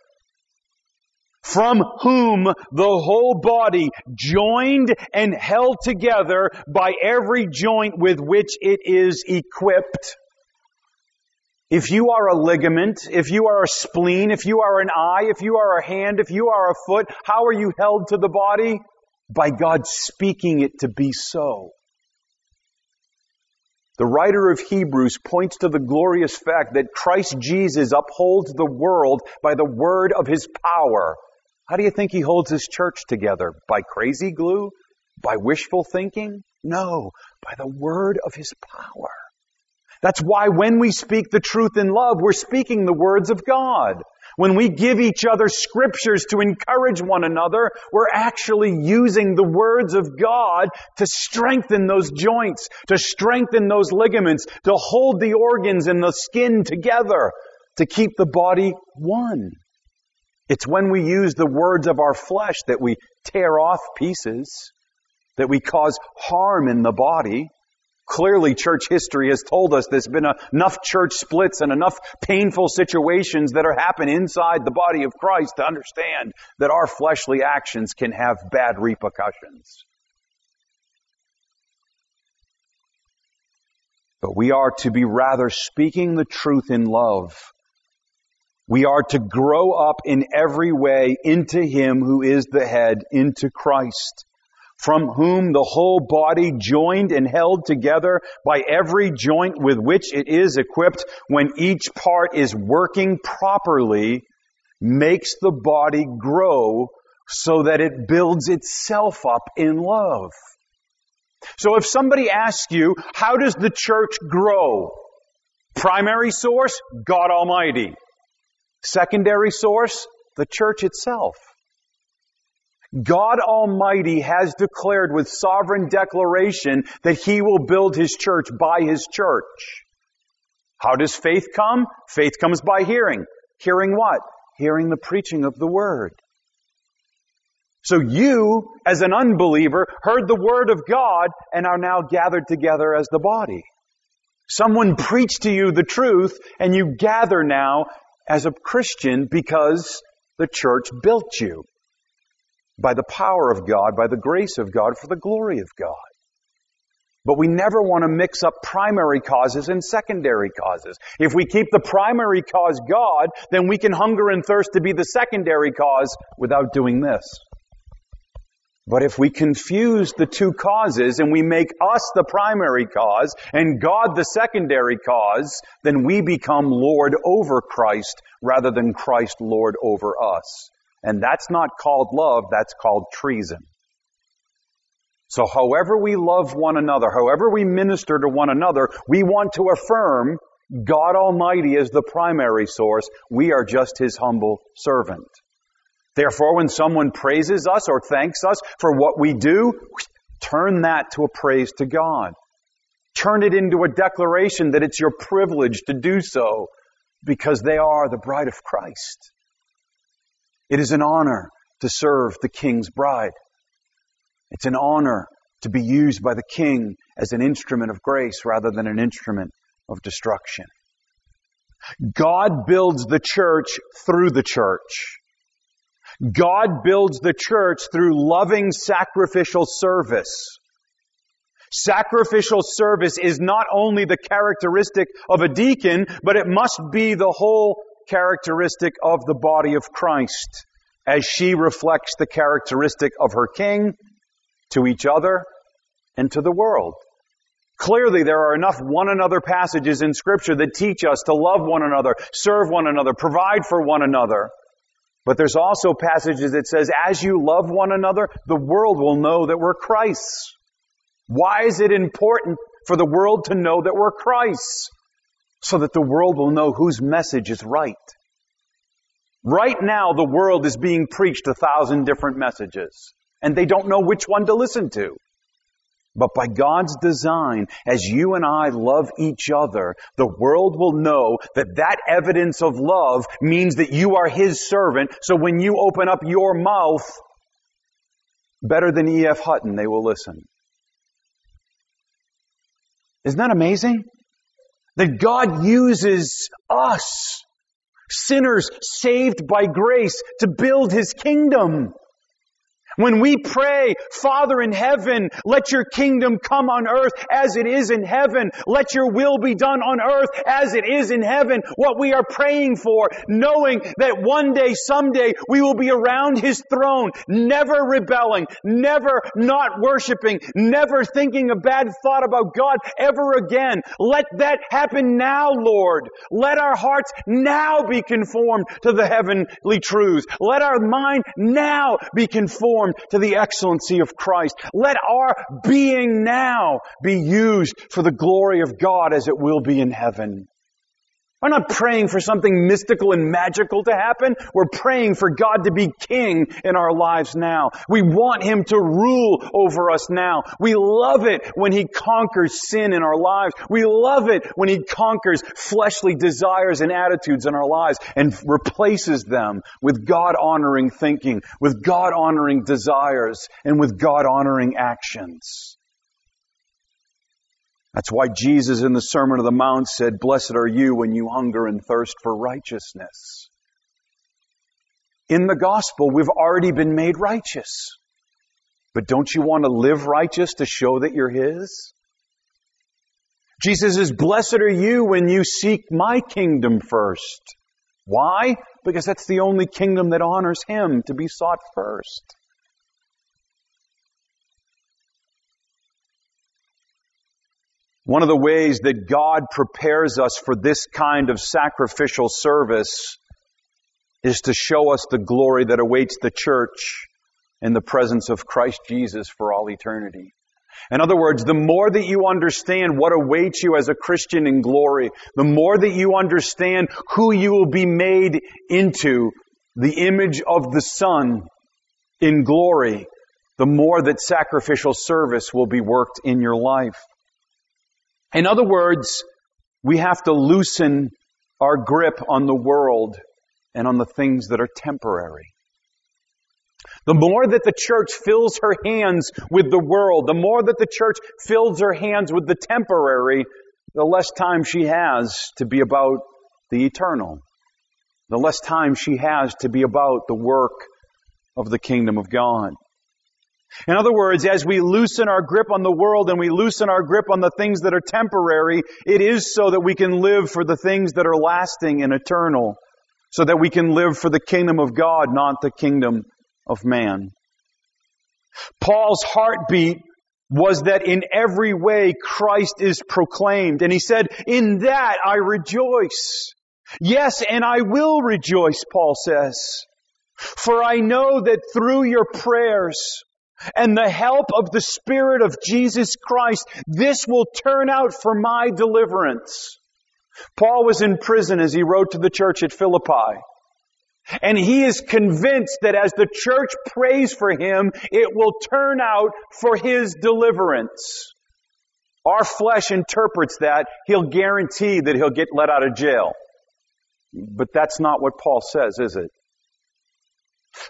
from whom the whole body, joined and held together by every joint with which it is equipped. If you are a ligament, if you are a spleen, if you are an eye, if you are a hand, if you are a foot, how are you held to the body? By God speaking it to be so. The writer of Hebrews points to the glorious fact that Christ Jesus upholds the world by the word of His power. How do you think He holds His church together? By crazy glue? By wishful thinking? No, by the word of His power. That's why when we speak the truth in love, we're speaking the words of God. When we give each other scriptures to encourage one another, we're actually using the words of God to strengthen those joints, to strengthen those ligaments, to hold the organs and the skin together, to keep the body one. It's when we use the words of our flesh that we tear off pieces, that we cause harm in the body. Clearly, church history has told us there's been enough church splits and enough painful situations that are happening inside the body of Christ to understand that our fleshly actions can have bad repercussions. But we are to be rather speaking the truth in love. We are to grow up in every way into Him who is the head, into Christ, from whom the whole body, joined and held together by every joint with which it is equipped, when each part is working properly, makes the body grow so that it builds itself up in love. So if somebody asks you, how does the church grow? Primary source, God Almighty. Secondary source, the church itself. God Almighty has declared with sovereign declaration that He will build His church by His church. How does faith come? Faith comes by hearing. Hearing what? Hearing the preaching of the Word. So you, as an unbeliever, heard the Word of God and are now gathered together as the body. Someone preached to you the truth and you gather now as a Christian because the church built you. By the power of God, by the grace of God, for the glory of God. But we never want to mix up primary causes and secondary causes. If we keep the primary cause God, then we can hunger and thirst to be the secondary cause without doing this. But if we confuse the two causes and we make us the primary cause and God the secondary cause, then we become Lord over Christ rather than Christ Lord over us. And that's not called love, that's called treason. So however we love one another, however we minister to one another, we want to affirm God Almighty is the primary source. We are just His humble servant. Therefore, when someone praises us or thanks us for what we do, turn that to a praise to God. Turn it into a declaration that it's your privilege to do so because they are the bride of Christ. It is an honor to serve the King's bride. It's an honor to be used by the King as an instrument of grace rather than an instrument of destruction. God builds the church through the church. God builds the church through loving sacrificial service. Sacrificial service is not only the characteristic of a deacon, but it must be the whole characteristic of the body of Christ, as she reflects the characteristic of her King to each other and to the world. Clearly, there are enough one another passages in Scripture that teach us to love one another, serve one another, provide for one another. But there's also passages that says, as you love one another, the world will know that we're Christ's. Why is it important for the world to know that we're Christ's? So that the world will know whose message is right. Right now, the world is being preached 1,000 different messages, and they don't know which one to listen to. But by God's design, as you and I love each other, the world will know that that evidence of love means that you are His servant. So when you open up your mouth, better than E.F. Hutton, they will listen. Isn't that amazing? That God uses us, sinners saved by grace, to build His kingdom. When we pray, Father in heaven, let your kingdom come on earth as it is in heaven. Let your will be done on earth as it is in heaven. What we are praying for, knowing that one day, someday, we will be around His throne, never rebelling, never not worshiping, never thinking a bad thought about God ever again. Let that happen now, Lord. Let our hearts now be conformed to the heavenly truths. Let our mind now be conformed to the excellency of Christ. Let our being now be used for the glory of God as it will be in heaven. We're not praying for something mystical and magical to happen. We're praying for God to be King in our lives now. We want Him to rule over us now. We love it when He conquers sin in our lives. We love it when He conquers fleshly desires and attitudes in our lives and replaces them with God-honoring thinking, with God-honoring desires, and with God-honoring actions. That's why Jesus in the Sermon on the Mount said, "Blessed are you when you hunger and thirst for righteousness." In the gospel, we've already been made righteous. But don't you want to live righteous to show that you're His? Jesus says, "Blessed are you when you seek my kingdom first." Why? Because that's the only kingdom that honors Him, to be sought first. One of the ways that God prepares us for this kind of sacrificial service is to show us the glory that awaits the church in the presence of Christ Jesus for all eternity. In other words, the more that you understand what awaits you as a Christian in glory, the more that you understand who you will be made into, the image of the Son in glory, the more that sacrificial service will be worked in your life. In other words, we have to loosen our grip on the world and on the things that are temporary. The more that the church fills her hands with the world, the more that the church fills her hands with the temporary, the less time she has to be about the eternal. The less time she has to be about the work of the kingdom of God. In other words, as we loosen our grip on the world and we loosen our grip on the things that are temporary, it is so that we can live for the things that are lasting and eternal, so that we can live for the kingdom of God, not the kingdom of man. Paul's heartbeat was that in every way Christ is proclaimed. And he said, "In that I rejoice. Yes, and I will rejoice," Paul says. "For I know that through your prayers and the help of the Spirit of Jesus Christ, this will turn out for my deliverance." Paul was in prison as he wrote to the church at Philippi. And he is convinced that as the church prays for him, it will turn out for his deliverance. Our flesh interprets that he'll guarantee that he'll get let out of jail. But that's not what Paul says, is it?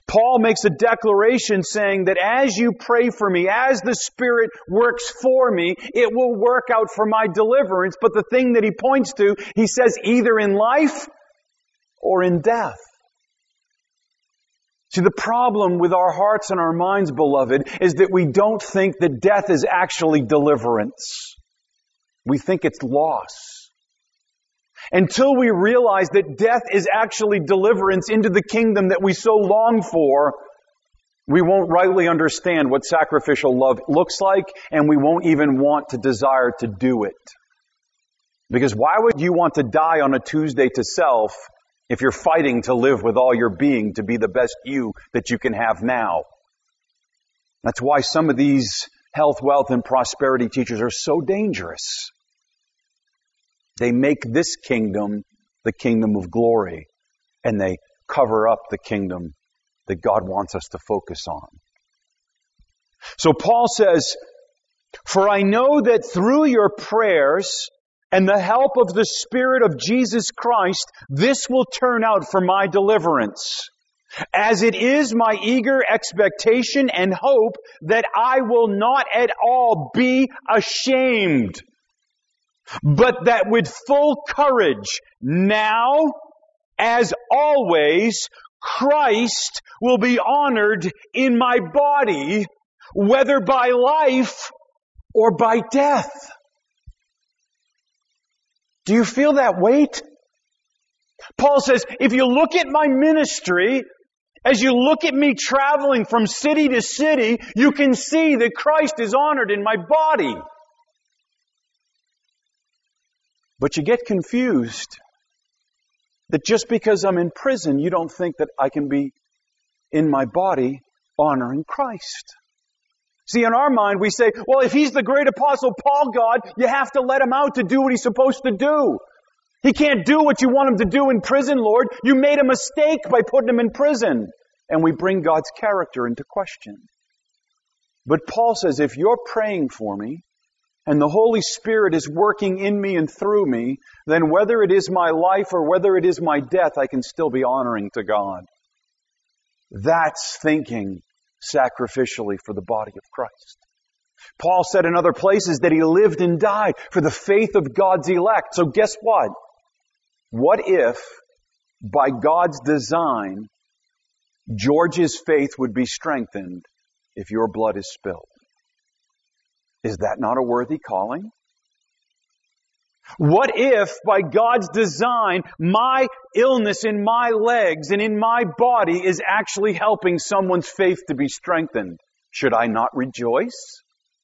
Paul makes a declaration saying that as you pray for me, as the Spirit works for me, it will work out for my deliverance. But the thing that he points to, he says either in life or in death. See, the problem with our hearts and our minds, beloved, is that we don't think that death is actually deliverance. We think it's loss. Until we realize that death is actually deliverance into the kingdom that we so long for, we won't rightly understand what sacrificial love looks like, and we won't even want to desire to do it. Because why would you want to die on a Tuesday to self if you're fighting to live with all your being to be the best you that you can have now? That's why some of these health, wealth, and prosperity teachers are so dangerous. They make this kingdom the kingdom of glory, and they cover up the kingdom that God wants us to focus on. So Paul says, "For I know that through your prayers and the help of the Spirit of Jesus Christ, this will turn out for my deliverance, as it is my eager expectation and hope that I will not at all be ashamed, but that with full courage, now, as always, Christ will be honored in my body, whether by life or by death." Do you feel that weight? Paul says, if you look at my ministry, as you look at me traveling from city to city, you can see that Christ is honored in my body. But you get confused that just because I'm in prison, you don't think that I can be in my body honoring Christ. See, in our mind, we say, well, if he's the great apostle Paul, God, you have to let him out to do what he's supposed to do. He can't do what you want him to do in prison, Lord. You made a mistake by putting him in prison. And we bring God's character into question. But Paul says, if you're praying for me, and the Holy Spirit is working in me and through me, then whether it is my life or whether it is my death, I can still be honoring to God. That's thinking sacrificially for the body of Christ. Paul said in other places that he lived and died for the faith of God's elect. So guess what? What if, by God's design, George's faith would be strengthened if your blood is spilled? Is that not a worthy calling? What if, by God's design, my illness in my legs and in my body is actually helping someone's faith to be strengthened? Should I not rejoice?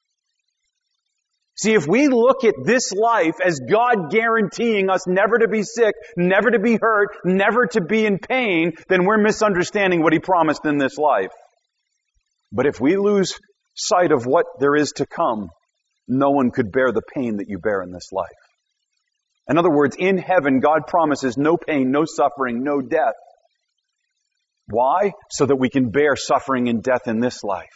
See, if we look at this life as God guaranteeing us never to be sick, never to be hurt, never to be in pain, then we're misunderstanding what He promised in this life. But if we lose sight of what there is to come, no one could bear the pain that you bear in this life. In other words, in heaven, God promises no pain, no suffering, no death. Why? So that we can bear suffering and death in this life.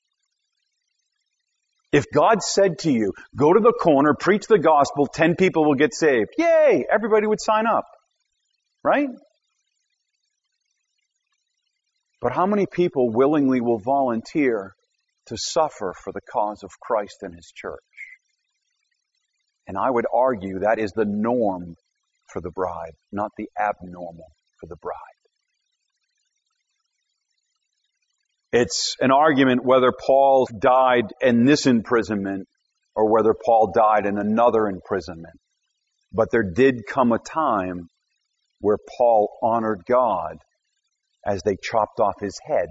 If God said to you, go to the corner, preach the gospel, 10 people will get saved. Yay! Everybody would sign up. Right? But how many people willingly will volunteer to suffer for the cause of Christ and His church? And I would argue that is the norm for the bride, not the abnormal for the bride. It's an argument whether Paul died in this imprisonment or whether Paul died in another imprisonment. But there did come a time where Paul honored God as they chopped off his head.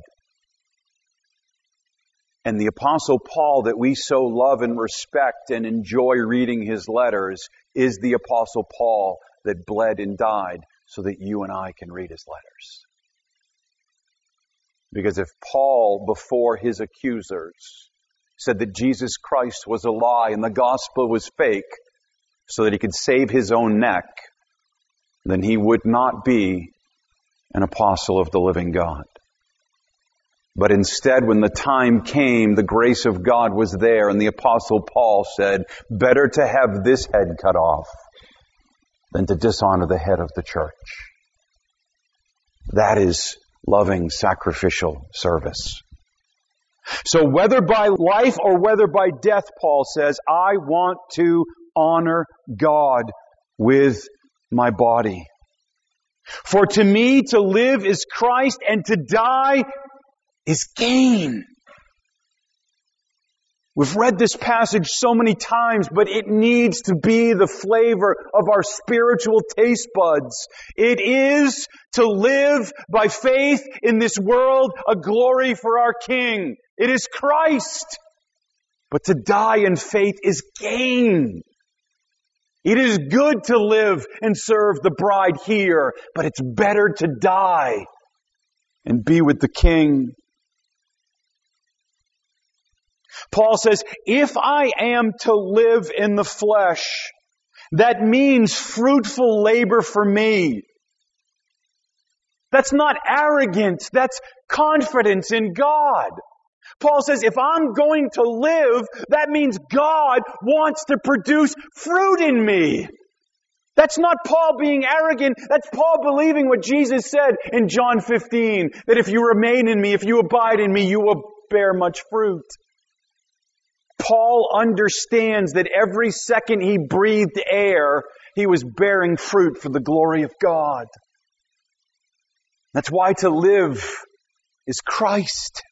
And the Apostle Paul that we so love and respect and enjoy reading his letters is the Apostle Paul that bled and died so that you and I can read his letters. Because if Paul, before his accusers, said that Jesus Christ was a lie and the gospel was fake so that he could save his own neck, then he would not be an apostle of the living God. But instead, when the time came, the grace of God was there, and the Apostle Paul said, better to have this head cut off than to dishonor the head of the church. That is loving, sacrificial service. So whether by life or whether by death, Paul says, I want to honor God with my body. For to me to live is Christ and to die is gain. We've read this passage so many times, but it needs to be the flavor of our spiritual taste buds. It is to live by faith in this world a glory for our King. It is Christ. But to die in faith is gain. It is good to live and serve the bride here, but it's better to die and be with the King. Paul says, if I am to live in the flesh, that means fruitful labor for me. That's not arrogance, that's confidence in God. Paul says, if I'm going to live, that means God wants to produce fruit in me. That's not Paul being arrogant. That's Paul believing what Jesus said in John 15, that if you remain in me, if you abide in me, you will bear much fruit. Paul understands that every second he breathed air, he was bearing fruit for the glory of God. That's why to live is Christ.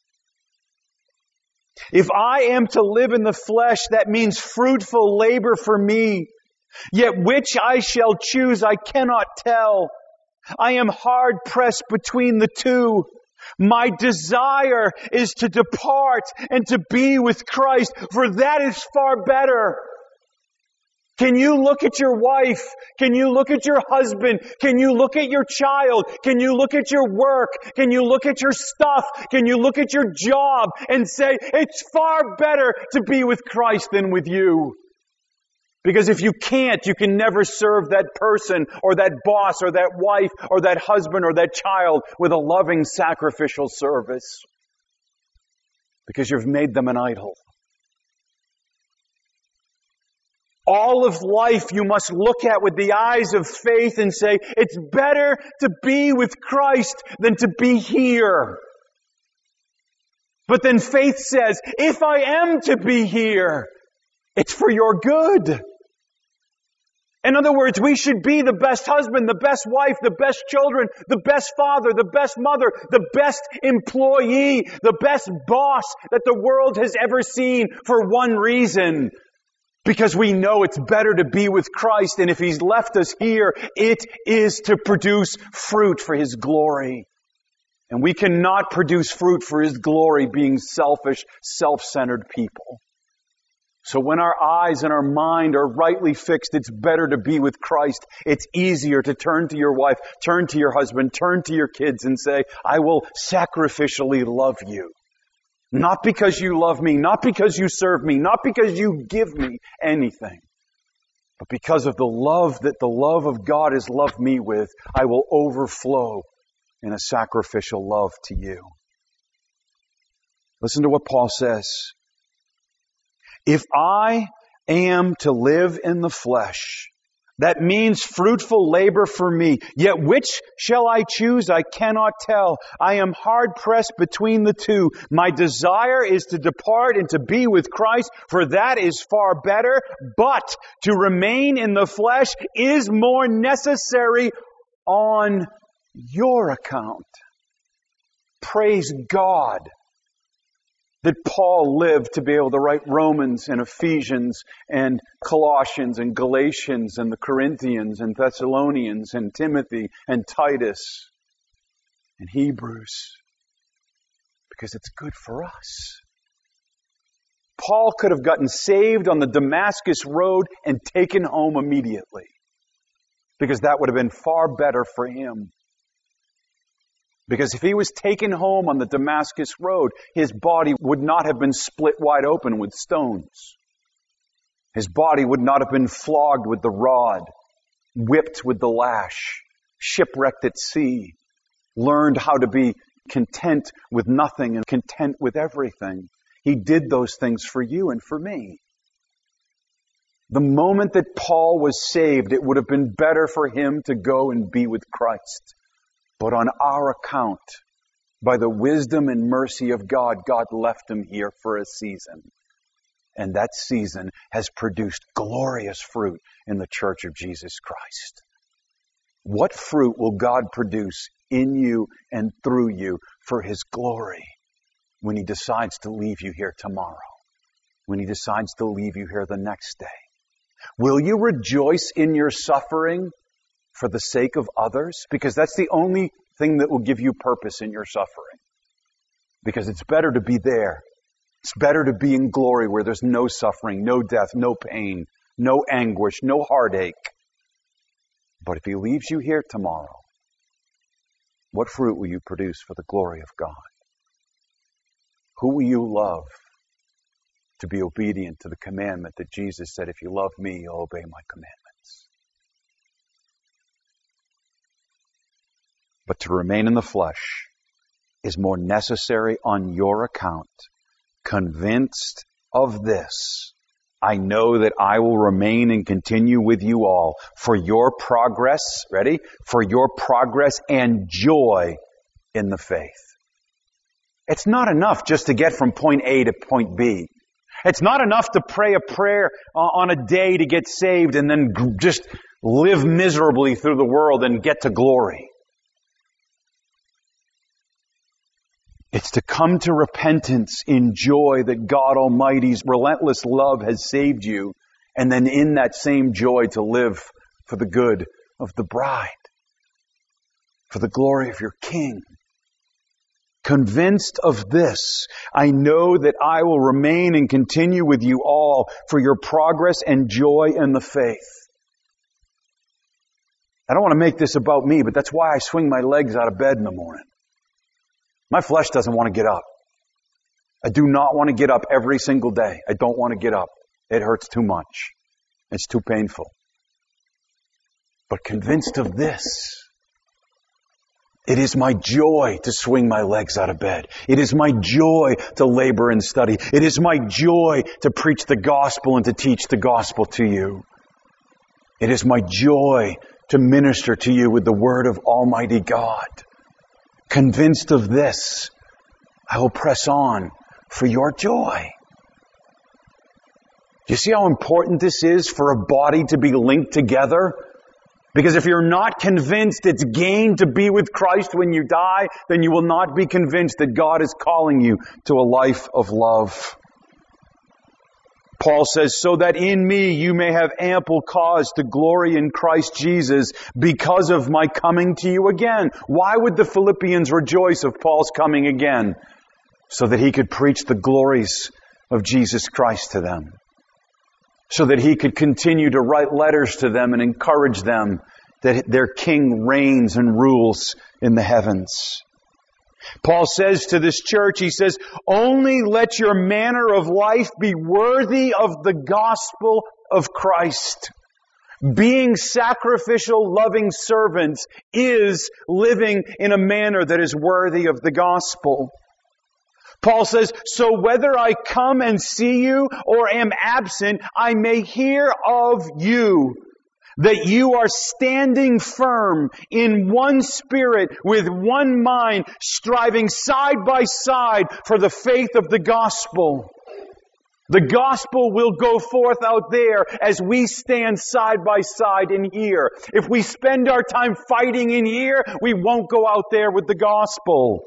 If I am to live in the flesh, that means fruitful labor for me. Yet which I shall choose, I cannot tell. I am hard pressed between the two. My desire is to depart and to be with Christ, for that is far better. Can you look at your wife? Can you look at your husband? Can you look at your child? Can you look at your work? Can you look at your stuff? Can you look at your job and say, it's far better to be with Christ than with you? Because if you can't, you can never serve that person or that boss or that wife or that husband or that child with a loving sacrificial service. Because you've made them an idol. All of life you must look at with the eyes of faith and say, it's better to be with Christ than to be here. But then faith says, if I am to be here, it's for your good. In other words, we should be the best husband, the best wife, the best children, the best father, the best mother, the best employee, the best boss that the world has ever seen for one reason. Because we know it's better to be with Christ, and if He's left us here, it is to produce fruit for His glory. And we cannot produce fruit for His glory being selfish, self-centered people. So when our eyes and our mind are rightly fixed, it's better to be with Christ. It's easier to turn to your wife, turn to your husband, turn to your kids and say, I will sacrificially love you. Not because you love me, not because you serve me, not because you give me anything, but because of the love that the love of God has loved me with, I will overflow in a sacrificial love to you. Listen to what Paul says. If I am to live in the flesh, that means fruitful labor for me. Yet which shall I choose? I cannot tell. I am hard pressed between the two. My desire is to depart and to be with Christ, for that is far better. But to remain in the flesh is more necessary on your account. Praise God that Paul lived to be able to write Romans and Ephesians and Colossians and Galatians and the Corinthians and Thessalonians and Timothy and Titus and Hebrews. Because it's good for us. Paul could have gotten saved on the Damascus road and taken home immediately. Because that would have been far better for him. Because if he was taken home on the Damascus road, his body would not have been split wide open with stones. His body would not have been flogged with the rod, whipped with the lash, shipwrecked at sea, learned how to be content with nothing and content with everything. He did those things for you and for me. The moment that Paul was saved, it would have been better for him to go and be with Christ. But on our account, By the wisdom and mercy of God, God left him here for a season. And that season has produced glorious fruit in the church of Jesus Christ. What fruit will God produce in you and through you for His glory when He decides to leave you here tomorrow? When He decides to leave you here the next day? Will you rejoice in your suffering for the sake of others? Because that's the only thing that will give you purpose in your suffering. Because it's better to be there. It's better to be in glory where there's no suffering, no death, no pain, no anguish, no heartache. But if He leaves you here tomorrow, what fruit will you produce for the glory of God? Who will you love to be obedient to the commandment that Jesus said, if you love me, you'll obey my commandments? But to remain in the flesh is more necessary on your account. Convinced of this, I know that I will remain and continue with you all for your progress, ready? For your progress and joy in the faith. It's not enough just to get from point A to point B. It's not enough to pray a prayer on a day to get saved and then just live miserably through the world and get to glory. It's to come to repentance in joy that God Almighty's relentless love has saved you, and then in that same joy to live for the good of the bride, for the glory of your King. Convinced of this, I know that I will remain and continue with you all for your progress and joy in the faith. I don't want to make this about me, but that's why I swing my legs out of bed in the morning. My flesh doesn't want to get up. I do not want to get up every single day. I don't want to get up. It hurts too much. It's too painful. But convinced of this, it is my joy to swing my legs out of bed. It is my joy to labor and study. It is my joy to preach the gospel and to teach the gospel to you. It is my joy to minister to you with the word of Almighty God. Convinced of this, I will press on for your joy. Do you see how important this is for a body to be linked together? Because if you're not convinced it's gain to be with Christ when you die, then you will not be convinced that God is calling you to a life of love. Paul says, so that in me you may have ample cause to glory in Christ Jesus because of my coming to you again. Why would the Philippians rejoice of Paul's coming again? So that he could preach the glories of Jesus Christ to them. So that he could continue to write letters to them and encourage them that their King reigns and rules in the heavens. Paul says to this church, he says, only let your manner of life be worthy of the gospel of Christ. Being sacrificial, loving servants is living in a manner that is worthy of the gospel. Paul says, so whether I come and see you or am absent, I may hear of you, that you are standing firm in one spirit, with one mind, striving side by side for the faith of the gospel. The gospel will go forth out there as we stand side by side in here. If we spend our time fighting in here, we won't go out there with the gospel.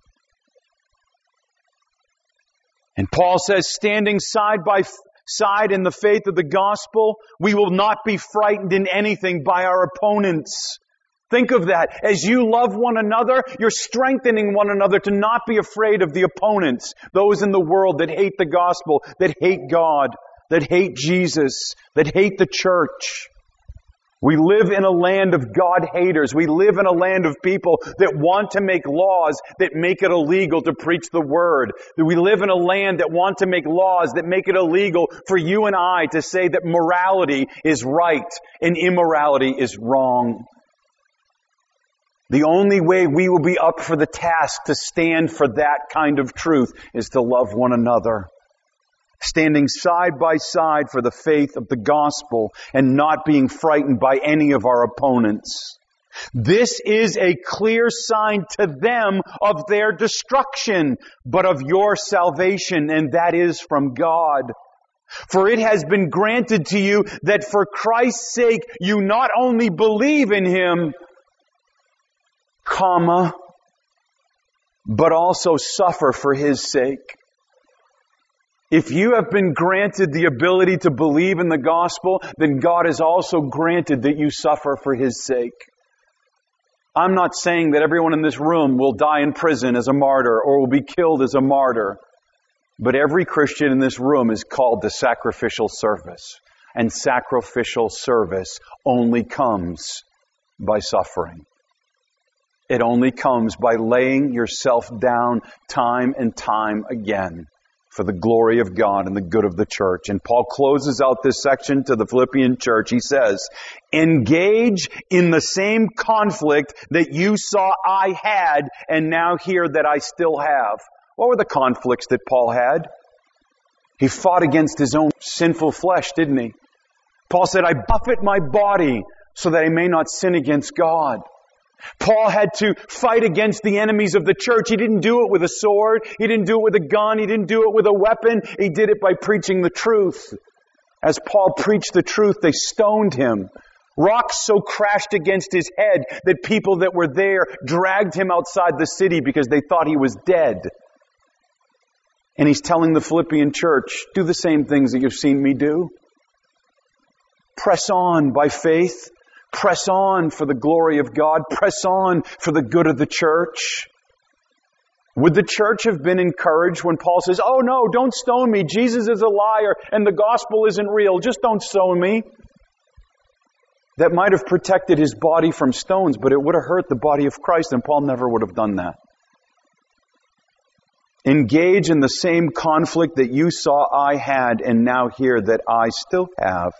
And Paul says, standing side by side in the faith of the gospel, we will not be frightened in anything by our opponents. Think of that. As you love one another, you're strengthening one another to not be afraid of the opponents, those in the world that hate the gospel, that hate God, that hate Jesus, that hate the church. We live in a land of God haters. We live in a land of people that want to make laws that make it illegal to preach the word. We live in a land that want to make laws that make it illegal for you and I to say that morality is right and immorality is wrong. The only way we will be up for the task to stand for that kind of truth is to love one another. Standing side by side for the faith of the gospel and not being frightened by any of our opponents. This is a clear sign to them of their destruction, but of your salvation, and that is from God. For it has been granted to you that for Christ's sake you not only believe in Him, but also suffer for His sake. If you have been granted the ability to believe in the gospel, then God has also granted that you suffer for His sake. I'm not saying that everyone in this room will die in prison as a martyr or will be killed as a martyr. But every Christian in this room is called to sacrificial service. And sacrificial service only comes by suffering. It only comes by laying yourself down time and time again for the glory of God and the good of the church. And Paul closes out this section to the Philippian church. He says, engage in the same conflict that you saw I had and now hear that I still have. What were the conflicts that Paul had? He fought against his own sinful flesh, didn't he? Paul said, I buffet my body so that I may not sin against God. Paul had to fight against the enemies of the church. He didn't do it with a sword. He didn't do it with a gun. He didn't do it with a weapon. He did it by preaching the truth. As Paul preached the truth, they stoned him. Rocks so crashed against his head that people that were there dragged him outside the city because they thought he was dead. And he's telling the Philippian church, do the same things that you've seen me do. Press on by faith. Press on for the glory of God. Press on for the good of the church. Would the church have been encouraged when Paul says, oh no, don't stone me. Jesus is a liar and the gospel isn't real. Just don't stone me. That might have protected his body from stones, but it would have hurt the body of Christ, and Paul never would have done that. Engage in the same conflict that you saw I had and now hear that I still have.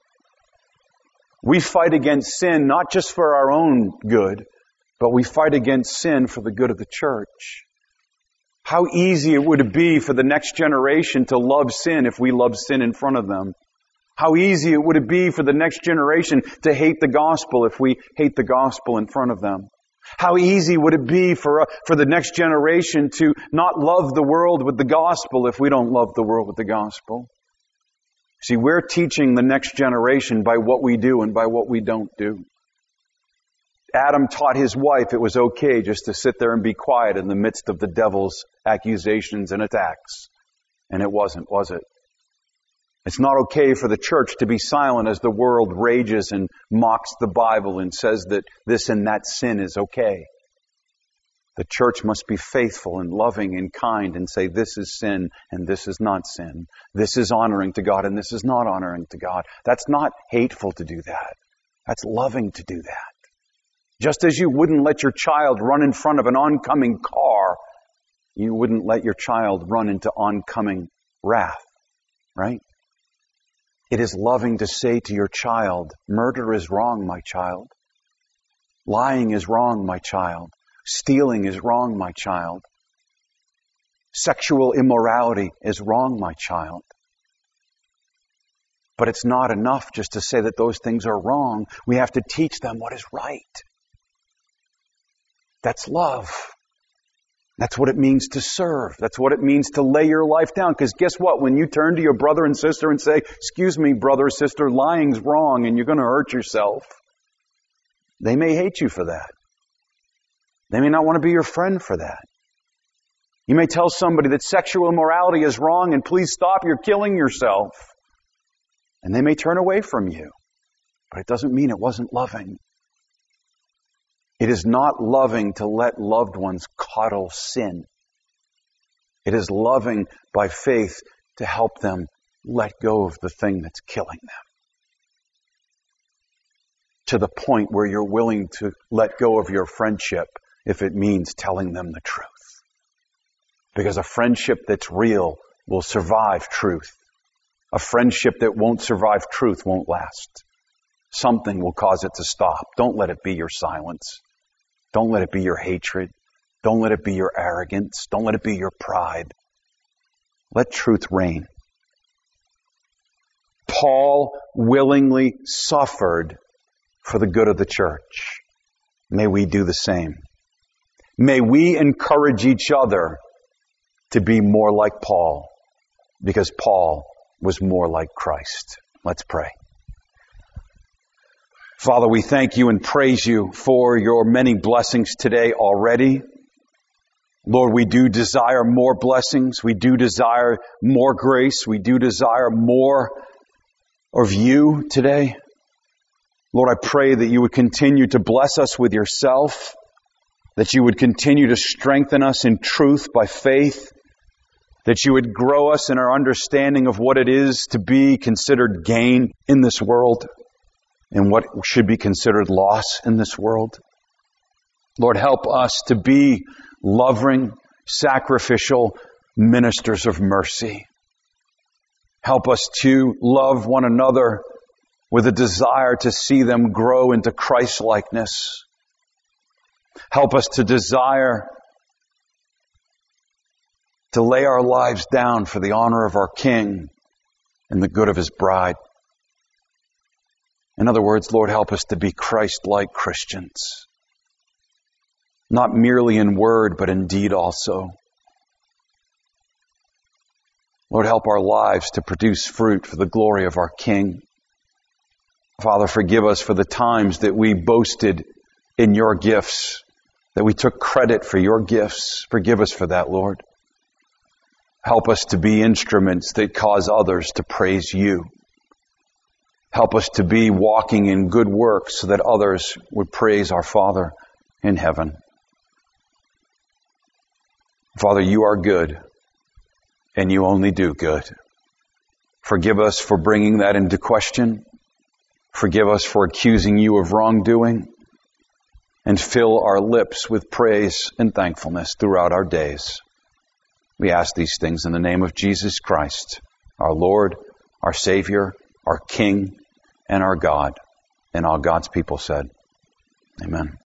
We fight against sin not just for our own good, but we fight against sin for the good of the church. How easy it would be for the next generation to love sin if we loved sin in front of them. How easy it would be for the next generation to hate the gospel if we hate the gospel in front of them. How easy would it be for the next generation to not love the world with the gospel if we don't love the world with the gospel? See, we're teaching the next generation by what we do and by what we don't do. Adam taught his wife it was okay just to sit there and be quiet in the midst of the devil's accusations and attacks. And it wasn't, was it? It's not okay for the church to be silent as the world rages and mocks the Bible and says that this and that sin is okay. The church must be faithful and loving and kind and say this is sin and this is not sin. This is honoring to God and this is not honoring to God. That's not hateful to do that. That's loving to do that. Just as you wouldn't let your child run in front of an oncoming car, you wouldn't let your child run into oncoming wrath, right? It is loving to say to your child, murder is wrong, my child. Lying is wrong, my child. Stealing is wrong, my child. Sexual immorality is wrong, my child. But it's not enough just to say that those things are wrong. We have to teach them what is right. That's love. That's what it means to serve. That's what it means to lay your life down. Because guess what? When you turn to your brother and sister and say, excuse me, brother or sister, lying's wrong and you're going to hurt yourself, they may hate you for that. They may not want to be your friend for that. You may tell somebody that sexual immorality is wrong and please stop, you're killing yourself. And they may turn away from you. But it doesn't mean it wasn't loving. It is not loving to let loved ones coddle sin. It is loving by faith to help them let go of the thing that's killing them. To the point where you're willing to let go of your friendship if it means telling them the truth. Because a friendship that's real will survive truth. A friendship that won't survive truth won't last. Something will cause it to stop. Don't let it be your silence. Don't let it be your hatred. Don't let it be your arrogance. Don't let it be your pride. Let truth reign. Paul willingly suffered for the good of the church. May we do the same. May we encourage each other to be more like Paul, because Paul was more like Christ. Let's pray. Father, we thank you and praise you for your many blessings today already. Lord, we do desire more blessings. We do desire more grace. We do desire more of you today. Lord, I pray that you would continue to bless us with yourself, that you would continue to strengthen us in truth by faith, that you would grow us in our understanding of what it is to be considered gain in this world and what should be considered loss in this world. Lord, help us to be loving, sacrificial ministers of mercy. Help us to love one another with a desire to see them grow into Christ-likeness. Help us to desire to lay our lives down for the honor of our King and the good of His bride. In other words, Lord, help us to be Christ-like Christians. Not merely in word, but in deed also. Lord, help our lives to produce fruit for the glory of our King. Father, forgive us for the times that we boasted in your gifts, that we took credit for your gifts. Forgive us for that, Lord. Help us to be instruments that cause others to praise you. Help us to be walking in good works so that others would praise our Father in heaven. Father, you are good, and you only do good. Forgive us for bringing that into question. Forgive us for accusing you of wrongdoing, and fill our lips with praise and thankfulness throughout our days. We ask these things in the name of Jesus Christ, our Lord, our Savior, our King, and our God. And all God's people said, Amen.